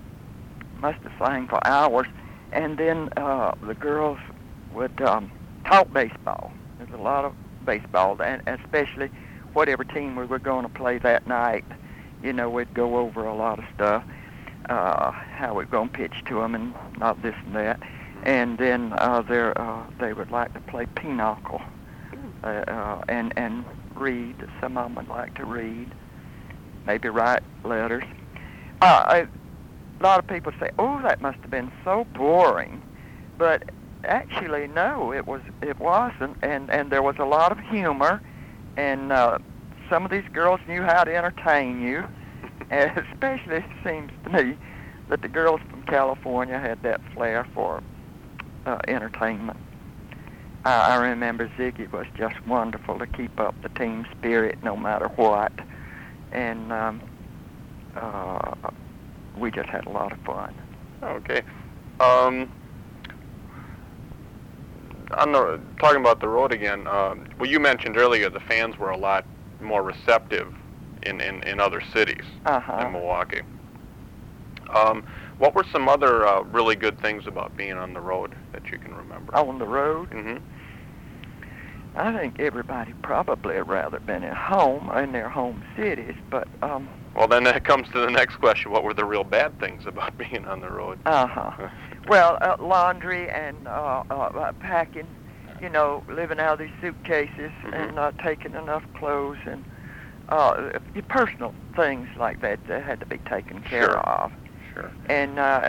must have sang for hours, and then uh, the girls would um, talk baseball. There's a lot of baseball, and especially whatever team we were going to play that night. You know, we'd go over a lot of stuff, uh, how we're going to pitch to them, and not this and that. And then uh, there, uh, they would like to play pinochle uh, uh, and and read. Some of them would like to read, maybe write letters. Uh, I, a lot of people say, "Oh, that must have been so boring," but actually, no, it was. It wasn't, and and there was a lot of humor, and uh, some of these girls knew how to entertain you. And especially, it seems to me that the girls from California had that flair for uh, entertainment. I, I remember Ziggy was just wonderful to keep up the team spirit no matter what, and um, uh, we just had a lot of fun. Okay. Um, on the talking about the road again. Uh, well, you mentioned earlier the fans were a lot more receptive in, in, in other cities Uh-huh. than Milwaukee. Um, what were some other uh, really good things about being on the road that you can remember? On the road, Mm-hmm. I think everybody probably would rather been at home in their home cities, but um, Well, then that comes to the next question. What were the real bad things about being on the road? uh-huh. Well, uh, laundry and uh, uh, uh, packing, you know, living out of these suitcases Mhm. and not taking enough clothes and uh, personal things like that that had to be taken care Sure. of. Sure. And uh,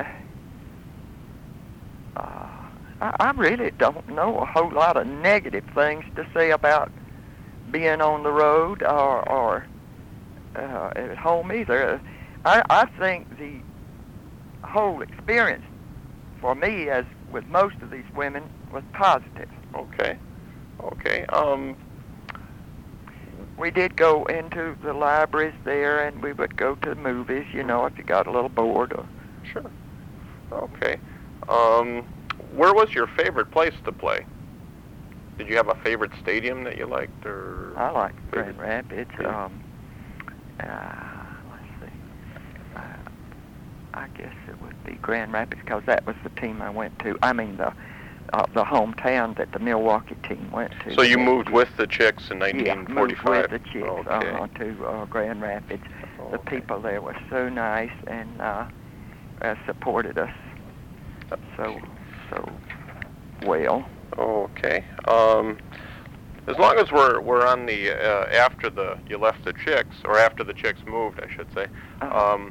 uh, I, I really don't know a whole lot of negative things to say about being on the road or, or uh, at home either. I, I think the whole experience for me, as with most of these women, was positive. Okay. Okay. Um, We did go into the libraries there, and we would go to the movies, you know, if you got a little bored. Or, sure. Okay. Um, where was your favorite place to play? Did you have a favorite stadium that you liked, or? I like favorite- Grand Rapids. Yeah. Um, uh, let's see. Uh, I guess it would be Grand Rapids because that was the team I went to. I mean, the uh, the hometown that the Milwaukee team went to. So you moved with the Chicks in nineteen Yeah, moved forty-five? with the Chicks Okay. uh, to uh, Grand Rapids. The Okay. people there were so nice and uh, uh, supported us so so well. Okay. Um, as long as we're we're on the uh, after the you left the Chicks, or after the Chicks moved, I should say. Uh-huh. Um,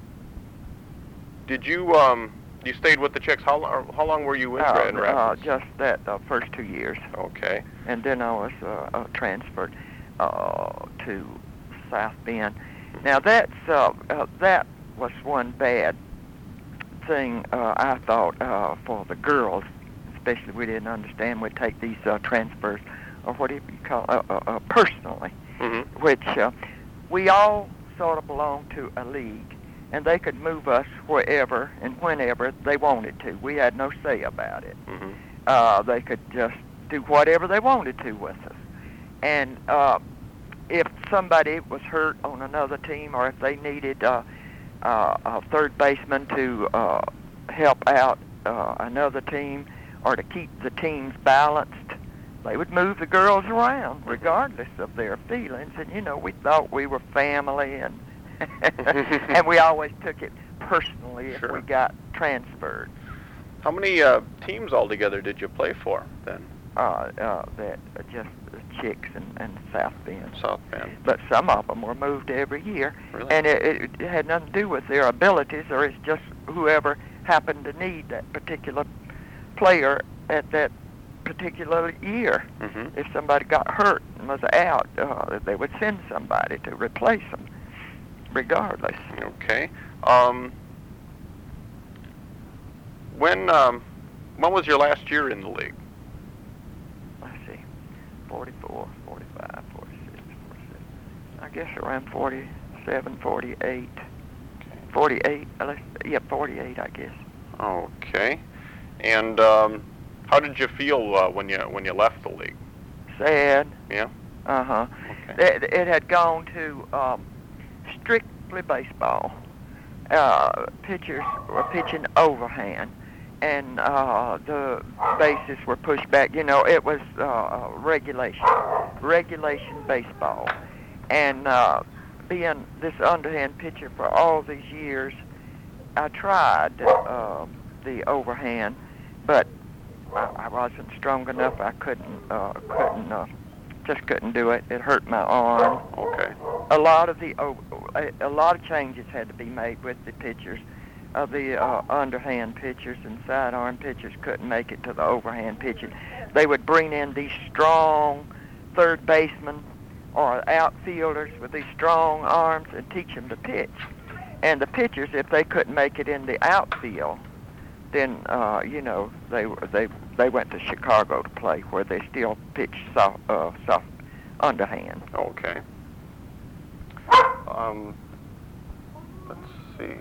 did you um you stayed with the Chicks? How long how long were you in uh, Grand Rapids? Uh, just that uh, first two years. Okay. And then I was uh, uh, transferred uh, to South Bend. Now that's uh, uh, that was one bad thing uh, I thought uh, for the girls, especially. We didn't understand we'd take these uh, transfers, or whatever you call uh, uh, uh, personally, Mm-hmm. which uh, we all sort of belonged to a league, and they could move us wherever and whenever they wanted to. We had no say about it. Mm-hmm. Uh, they could just do whatever they wanted to with us. And uh, if somebody was hurt on another team, or if they needed uh, uh, a third baseman to uh, help out uh, another team, or to keep the teams balanced, they would move the girls around regardless of their feelings. And, you know, we thought we were family, and and we always took it personally if Sure. we got transferred. How many uh, teams altogether did you play for then? Uh, uh, that uh, just the Chicks and, and South Bend. South Bend. But some of them were moved every year, Really? and it, it, it had nothing to do with their abilities, or it's just whoever happened to need that particular player at that particular year. Mm-hmm. If somebody got hurt and was out, uh, they would send somebody to replace them, regardless. Okay. Um, when um, when was your last year in the league? Let's see, forty-four, forty-five, forty-six, forty-seven. I guess around forty-seven, forty-eight. Okay. forty-eight, uh, let's, yeah, forty-eight, I guess. Okay. And um, how did you feel uh, when you when you left the league? Sad. Yeah. Uh-huh. Okay. It, it had gone to um, strictly baseball. Uh, pitchers were pitching overhand, and uh, the bases were pushed back. You know, it was uh, regulation, regulation baseball. And uh, being this underhand pitcher for all these years, I tried uh, the overhand, but I, I wasn't strong enough. I couldn't, uh, couldn't, uh, just couldn't do it. It hurt my arm. Okay. A lot of the, oh, a, a lot of changes had to be made with the pitchers. Uh, the uh, underhand pitchers and sidearm pitchers couldn't make it to the overhand pitching. They would bring in these strong third basemen or outfielders with these strong arms and teach them to pitch. And the pitchers, if they couldn't make it in the outfield, then uh, you know they they they went to Chicago to play, where they still pitch soft, uh, soft underhand. Okay. Um, let's see.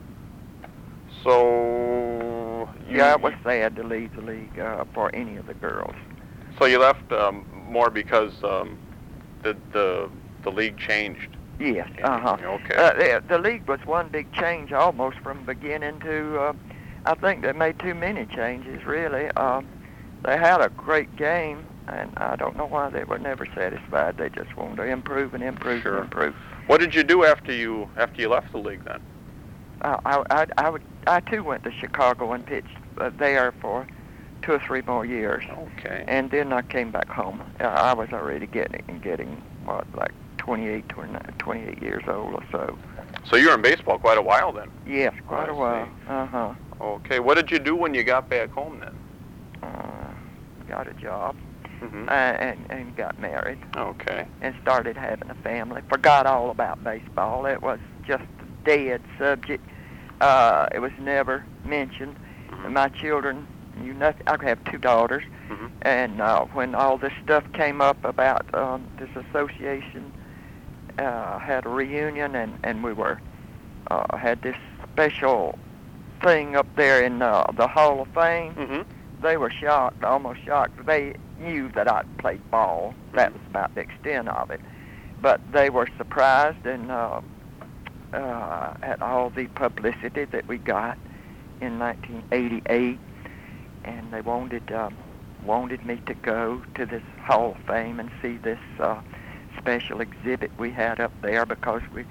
So you, Yeah, it was sad to leave the league uh, for any of the girls. So you left um, more because um, the the the league changed. Yes. Uh-huh. Okay. Uh, the, the league was one big change almost from beginning to. Uh, I think they made too many changes. Really. Um, they had a great game, and I don't know why they were never satisfied. They just wanted to improve and improve Sure. and improve. What did you do after you after you left the league then? Uh, I, I, I would. I too went to Chicago and pitched uh, there for two or three more years, Okay. and then I came back home. Uh, I was already getting getting what like twenty-eight, twenty-nine, twenty-eight years old or so. So you were in baseball quite a while then. Yes, quite I a while. see. Uh huh. Okay. What did you do when you got back home then? Uh, got a job Mm-hmm. uh, and and got married Okay. and started having a family. Forgot all about baseball. It was just a dead subject. Uh, it was never mentioned. Mm-hmm. My children, you know, I have two daughters, Mm-hmm. and uh, when all this stuff came up about um, this association, uh, had a reunion, and and we were uh, had this special thing up there in uh, the Hall of Fame. Mm-hmm. They were shocked, almost shocked. They knew that I'd played ball. That was about the extent of it. But they were surprised and uh, uh, at all the publicity that we got in nineteen eighty-eight, and they wanted um, wanted me to go to this Hall of Fame and see this uh, special exhibit we had up there, because we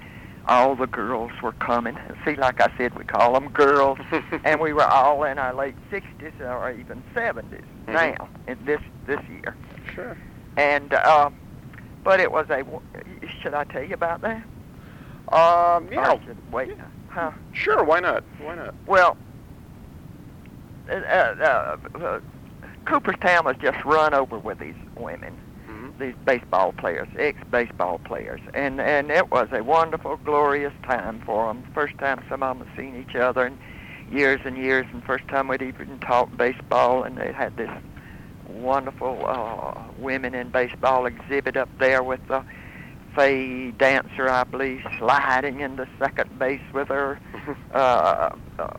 all the girls were coming. See, like I said, we call them girls, and we were all in our late sixties or even seventies mm-hmm. now in this this year. Sure. And uh, but it was a. Should I tell you about that? Um, yeah. Or should, wait. Yeah. Huh? Sure. Why not? Why not? Well, uh, uh, uh, Cooperstown was just run over with these women. These baseball players, ex-baseball players, and and it was a wonderful, glorious time for them. First time some of them had seen each other in years and years, and first time we'd even talked baseball, and they had this wonderful uh, women in baseball exhibit up there with the Faye Dancer, I believe, sliding into second base with her uh, uh,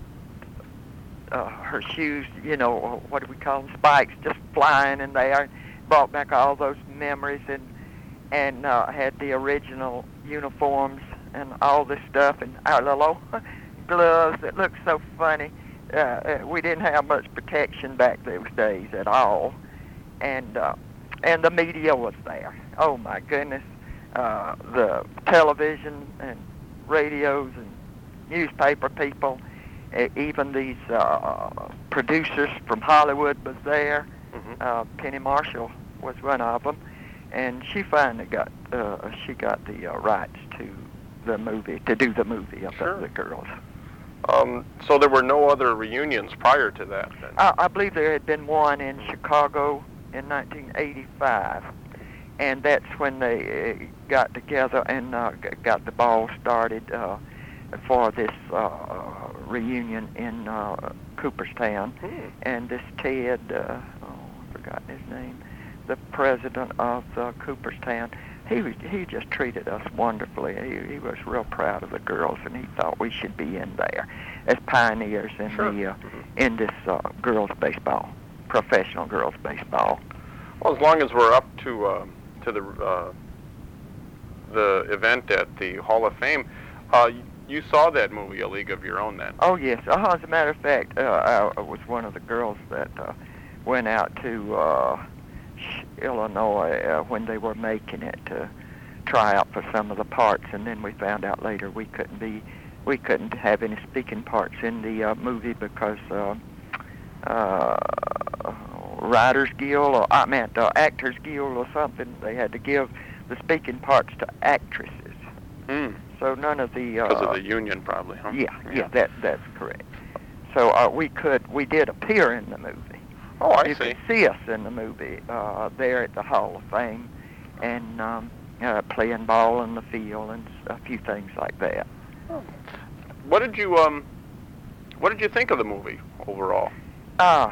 uh, her shoes, you know, what do we call them, spikes, just flying in there. Brought back all those memories and and uh, had the original uniforms and all this stuff and our little gloves that looked so funny. Uh, we didn't have much protection back those days at all, and uh, and the media was there. Oh my goodness, uh, the television and radios and newspaper people, even these uh, producers from Hollywood was there. Mm-hmm. Uh, Penny Marshall was one of them, and she finally got uh, she got the uh, rights to the movie to do the movie of sure. the, the girls. Um, so there were no other reunions prior to that, then? I, I believe there had been one in Chicago in nineteen eighty-five, and that's when they uh, got together and uh, got the ball started uh, for this uh, reunion in uh, Cooperstown. Hmm. And this Ted, uh, oh, I've forgotten his name, the president of uh, Cooperstown, he was, he just treated us wonderfully. He, he was real proud of the girls, and he thought we should be in there as pioneers in sure. the uh, mm-hmm. in this uh, girls baseball, professional girls baseball. Well, as long as we're up to uh, to the uh, the event at the Hall of Fame, uh, you saw that movie, A League of Your Own, then? Oh yes. Uh, as a matter of fact, uh, I was one of the girls that uh, went out to uh, Illinois uh, when they were making it to try out for some of the parts, and then we found out later we couldn't be, we couldn't have any speaking parts in the uh, movie because uh, uh, Writers Guild, or I meant uh, Actors Guild or something. They had to give the speaking parts to actresses. Hmm. So none of the because uh, of the union, probably, huh? Yeah, yeah, yeah that that's correct. So uh, we could, we did appear in the movie. Oh, I you see. You could see us in the movie uh, there at the Hall of Fame, and um, uh, playing ball in the field and a few things like that. Oh. What did you um, what did you think of the movie overall? Uh,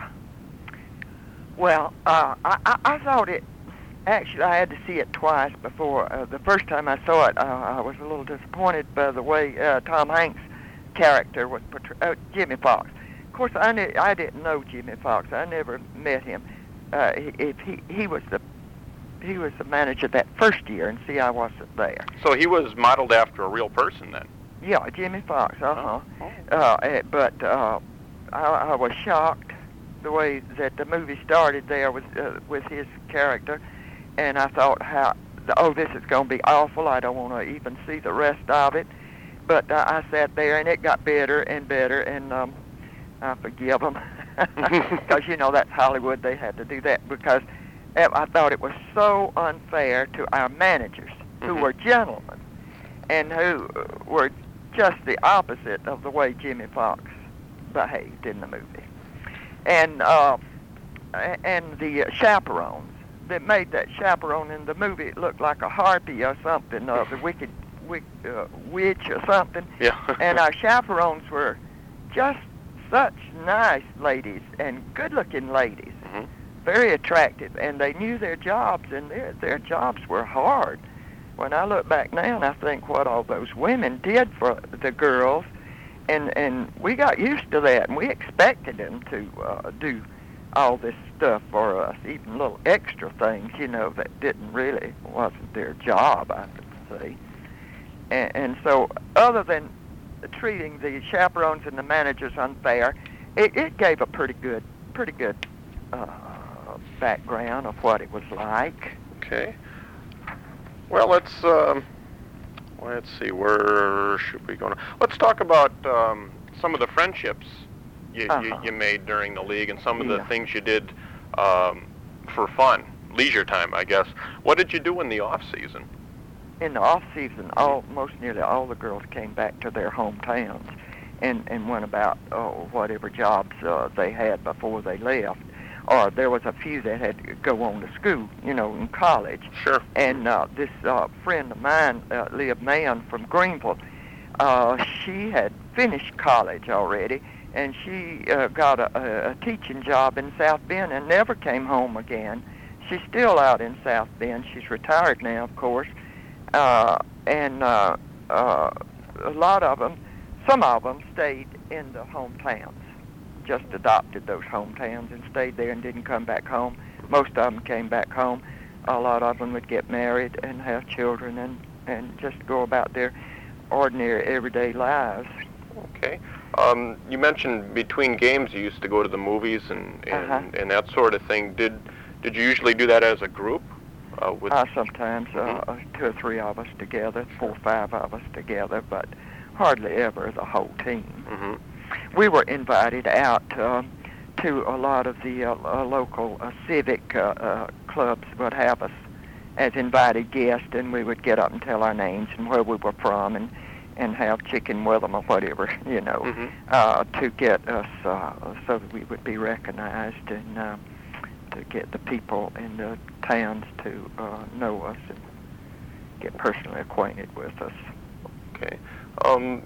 well, uh, I, I, I thought it. Actually, I had to see it twice before. Uh, the first time I saw it, uh, I was a little disappointed by the way uh, Tom Hanks' character was portrayed. Uh, Jimmy Fox. Of course, I knew, I didn't know Jimmy Fox. I never met him. Uh, if he he was the he was the manager that first year, and see, I wasn't there. So he was modeled after a real person, then? Yeah, Jimmy Fox. Uh huh. Oh. Uh, but uh, I, I was shocked the way that the movie started there with uh, with his character. And I thought, how, oh, this is going to be awful. I don't want to even see the rest of it. But uh, I sat there, and it got better and better, and um, I forgive them. Because, you know, that's Hollywood. They had to do that because I thought it was so unfair to our managers, who mm-hmm. were gentlemen, and who were just the opposite of the way Jimmy Fox behaved in the movie. And, uh, and the chaperones that made that chaperone in the movie look like a harpy or something, uh, the wicked, wicked uh, witch or something. Yeah. And our chaperones were just such nice ladies and good-looking ladies, mm-hmm. very attractive, and they knew their jobs, and their their jobs were hard. When I look back now and I think what all those women did for the girls, and and we got used to that, and we expected them to uh, do all this stuff for us, even little extra things, you know, that didn't really, wasn't their job, I would say. And, and so other than treating the chaperones and the managers unfair, it, it gave a pretty good, pretty good uh, background of what it was like. Okay. Well, let's um, let's see, where should we go now? Let's talk about um, some of the friendships you, uh-huh. you, you made during the league and some of yeah. the things you did um, for fun, leisure time, I guess. What did you do in the off season? In the off season, all most nearly all the girls came back to their hometowns and and went about oh, whatever jobs uh, they had before they left. Or there was a few that had to go on to school, you know, in college. Sure. And uh, this uh, friend of mine, uh, Leah Mann from Greenville, uh, she had finished college already, and she uh, got a, a teaching job in South Bend and never came home again. She's still out in South Bend. She's retired now, of course. Uh, and uh, uh, a lot of them, some of them stayed in the hometowns, just adopted those hometowns and stayed there and didn't come back home. Most of them came back home. A lot of them would get married and have children and, and just go about their ordinary, everyday lives. Okay. Um, you mentioned between games you used to go to the movies and and, uh-huh. and that sort of thing. Did did you usually do that as a group? Uh, with uh, sometimes mm-hmm. uh, two or three of us together, four or five of us together, but hardly ever the whole team. Mm-hmm. We were invited out uh, to a lot of the uh, uh, local uh, civic uh, uh, clubs would have us as invited guests, and we would get up and tell our names and where we were from and, and have chicken with them or whatever, you know, mm-hmm. uh, to get us uh, so that we would be recognized and uh, to get the people in the towns to uh, know us and get personally acquainted with us. Okay. Um,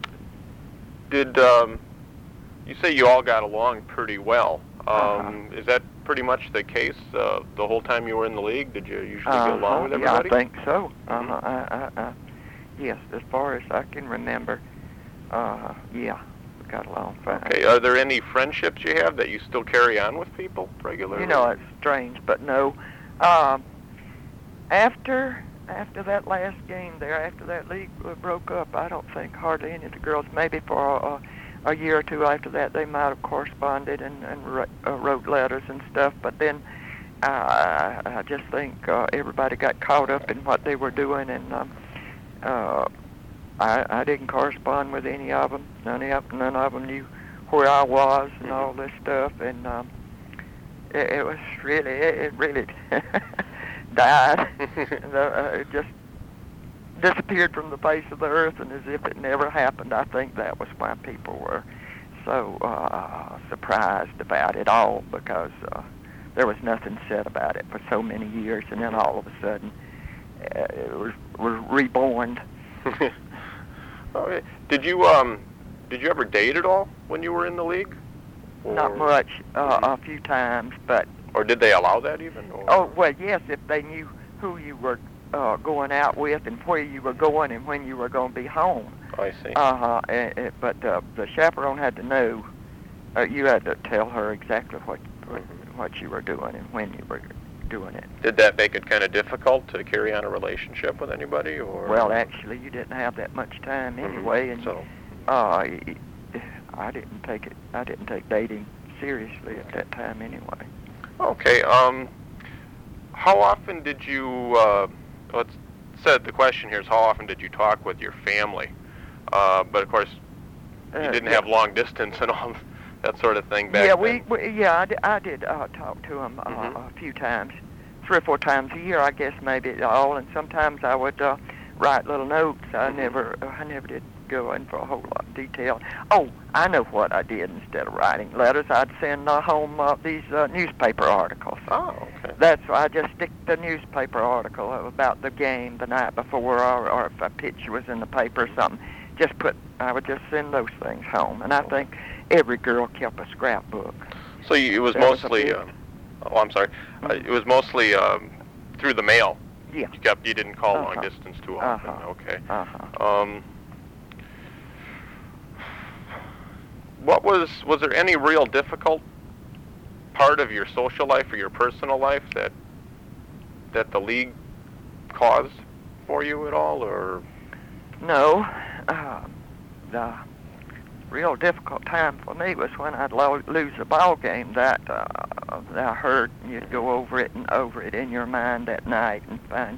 did um, you say you all got along pretty well? Um, uh-huh. Is that pretty much the case uh, the whole time you were in the league? Did you usually uh-huh. get along with Yeah, everybody? I think so. Mm-hmm. Uh-huh. I, I, I, yes, as far as I can remember, uh, yeah, we got along fine. Okay. Are there any friendships you have that you still carry on with people regularly? You know, it's strange, but no. Um, after after that last game there, after that league broke up, I don't think hardly any of the girls, maybe for a, a year or two after that, they might have corresponded and, and wrote, uh, wrote letters and stuff, but then uh, I, I just think uh, everybody got caught up in what they were doing, and um, uh, I, I didn't correspond with any of them. None of, none of them knew where I was and all this stuff, and um, it, it was really, it, it really died. and, uh, it just disappeared from the face of the earth, and as if it never happened. I think that was why people were so uh, surprised about it all, because uh, there was nothing said about it for so many years, and then all of a sudden uh, it was, was reborn. Okay. Did you um did you ever date at all when you were in the league? Or, Not much, uh, a few times, but or did they allow that even? Or? oh well, yes, if they knew who you were uh, going out with and where you were going and when you were going to be home. I see. Uh huh. But uh, the chaperone had to know. Uh, you had to tell her exactly what what, what you were doing and when you were doing it. Did that make it kind of difficult to carry on a relationship with anybody, or? Well, actually, you didn't have that much time anyway, mm-hmm. and so. uh, I didn't take it. I didn't take dating seriously at that time anyway. Okay. Um, how often did you? Uh, let's set the question here is how often did you talk with your family? Uh, but of course, you Uh, didn't yeah. have long distance and all that sort of thing back yeah, then. we, we yeah, I did, I did uh, talk to him uh, mm-hmm. a few times, three or four times a year, I guess maybe all, and sometimes I would uh, write little notes. I Mm-hmm. never, uh, I never did go in for a whole lot of detail. Oh, I know what I did instead of writing letters. I'd send uh, home uh, these uh, newspaper articles. Oh, okay. That's why I just stick the newspaper article about the game the night before, or, or if a picture was in the paper or something. Just put, I would just send those things home, and I think every girl kept a scrapbook. So you, it was That was a mostly. big- Um, oh, I'm sorry. Uh, Mhm. it was mostly um, through the mail. Yeah. You kept. You didn't call long Uh-huh. distance too often. Uh-huh. Okay. Uh-huh. Um, what was was there any real difficult part of your social life or your personal life that that the league caused for you at all, or? No, uh, the real difficult time for me was when I'd lo- lose a ball game that uh, that I heard. You'd go over it and over it in your mind that night and find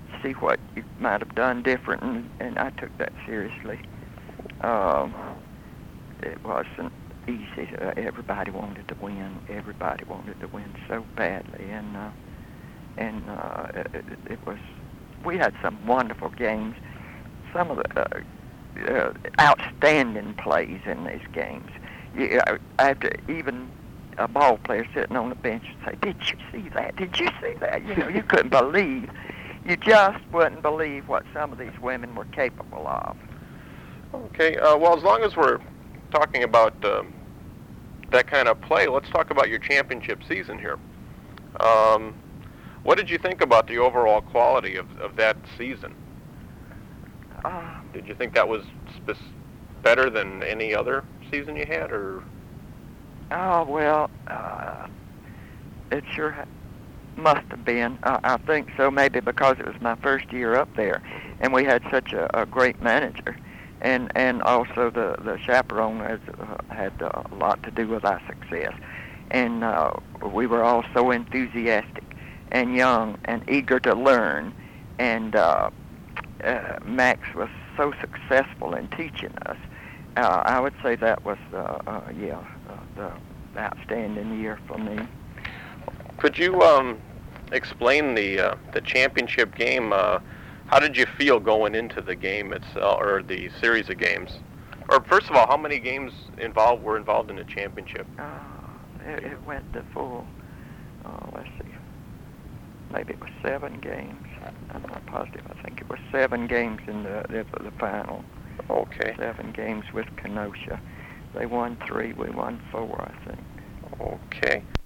see what you might have done different, and, and I took that seriously. Um, it wasn't easy. Uh, everybody wanted to win. Everybody wanted to win so badly, and uh, and uh, it, it was. We had some wonderful games. Some of the uh, uh, outstanding plays in these games. You, uh, after even a ball player sitting on the bench would say, "Did you see that? Did you see that?" You know, you couldn't believe. You just wouldn't believe what some of these women were capable of. Okay. Uh, well, as long as we're talking about um, that kind of play, let's talk about your championship season here. Um, what did you think about the overall quality of, of that season? Uh, Did you think that was spe- better than any other season you had, or? oh, well, uh, it sure ha- must have been. Uh, I think so, maybe because it was my first year up there, and we had such a, a great manager. And and also the, the chaperone has, uh, had uh, a lot to do with our success. And uh, we were all so enthusiastic and young and eager to learn. And uh, uh, Max was so successful in teaching us. Uh, I would say that was, uh, uh, yeah, uh, the outstanding year for me. Could you um, explain the uh, the championship game? Uh, how did you feel going into the game itself, or the series of games? Or first of all, how many games involved were involved in the championship? Uh, it, it went to full. Uh, let's see. Maybe it was seven games. I'm not positive. I think it was seven games in the the, the final. Okay. Seven games with Kenosha. They won three. We won four, I think. Okay.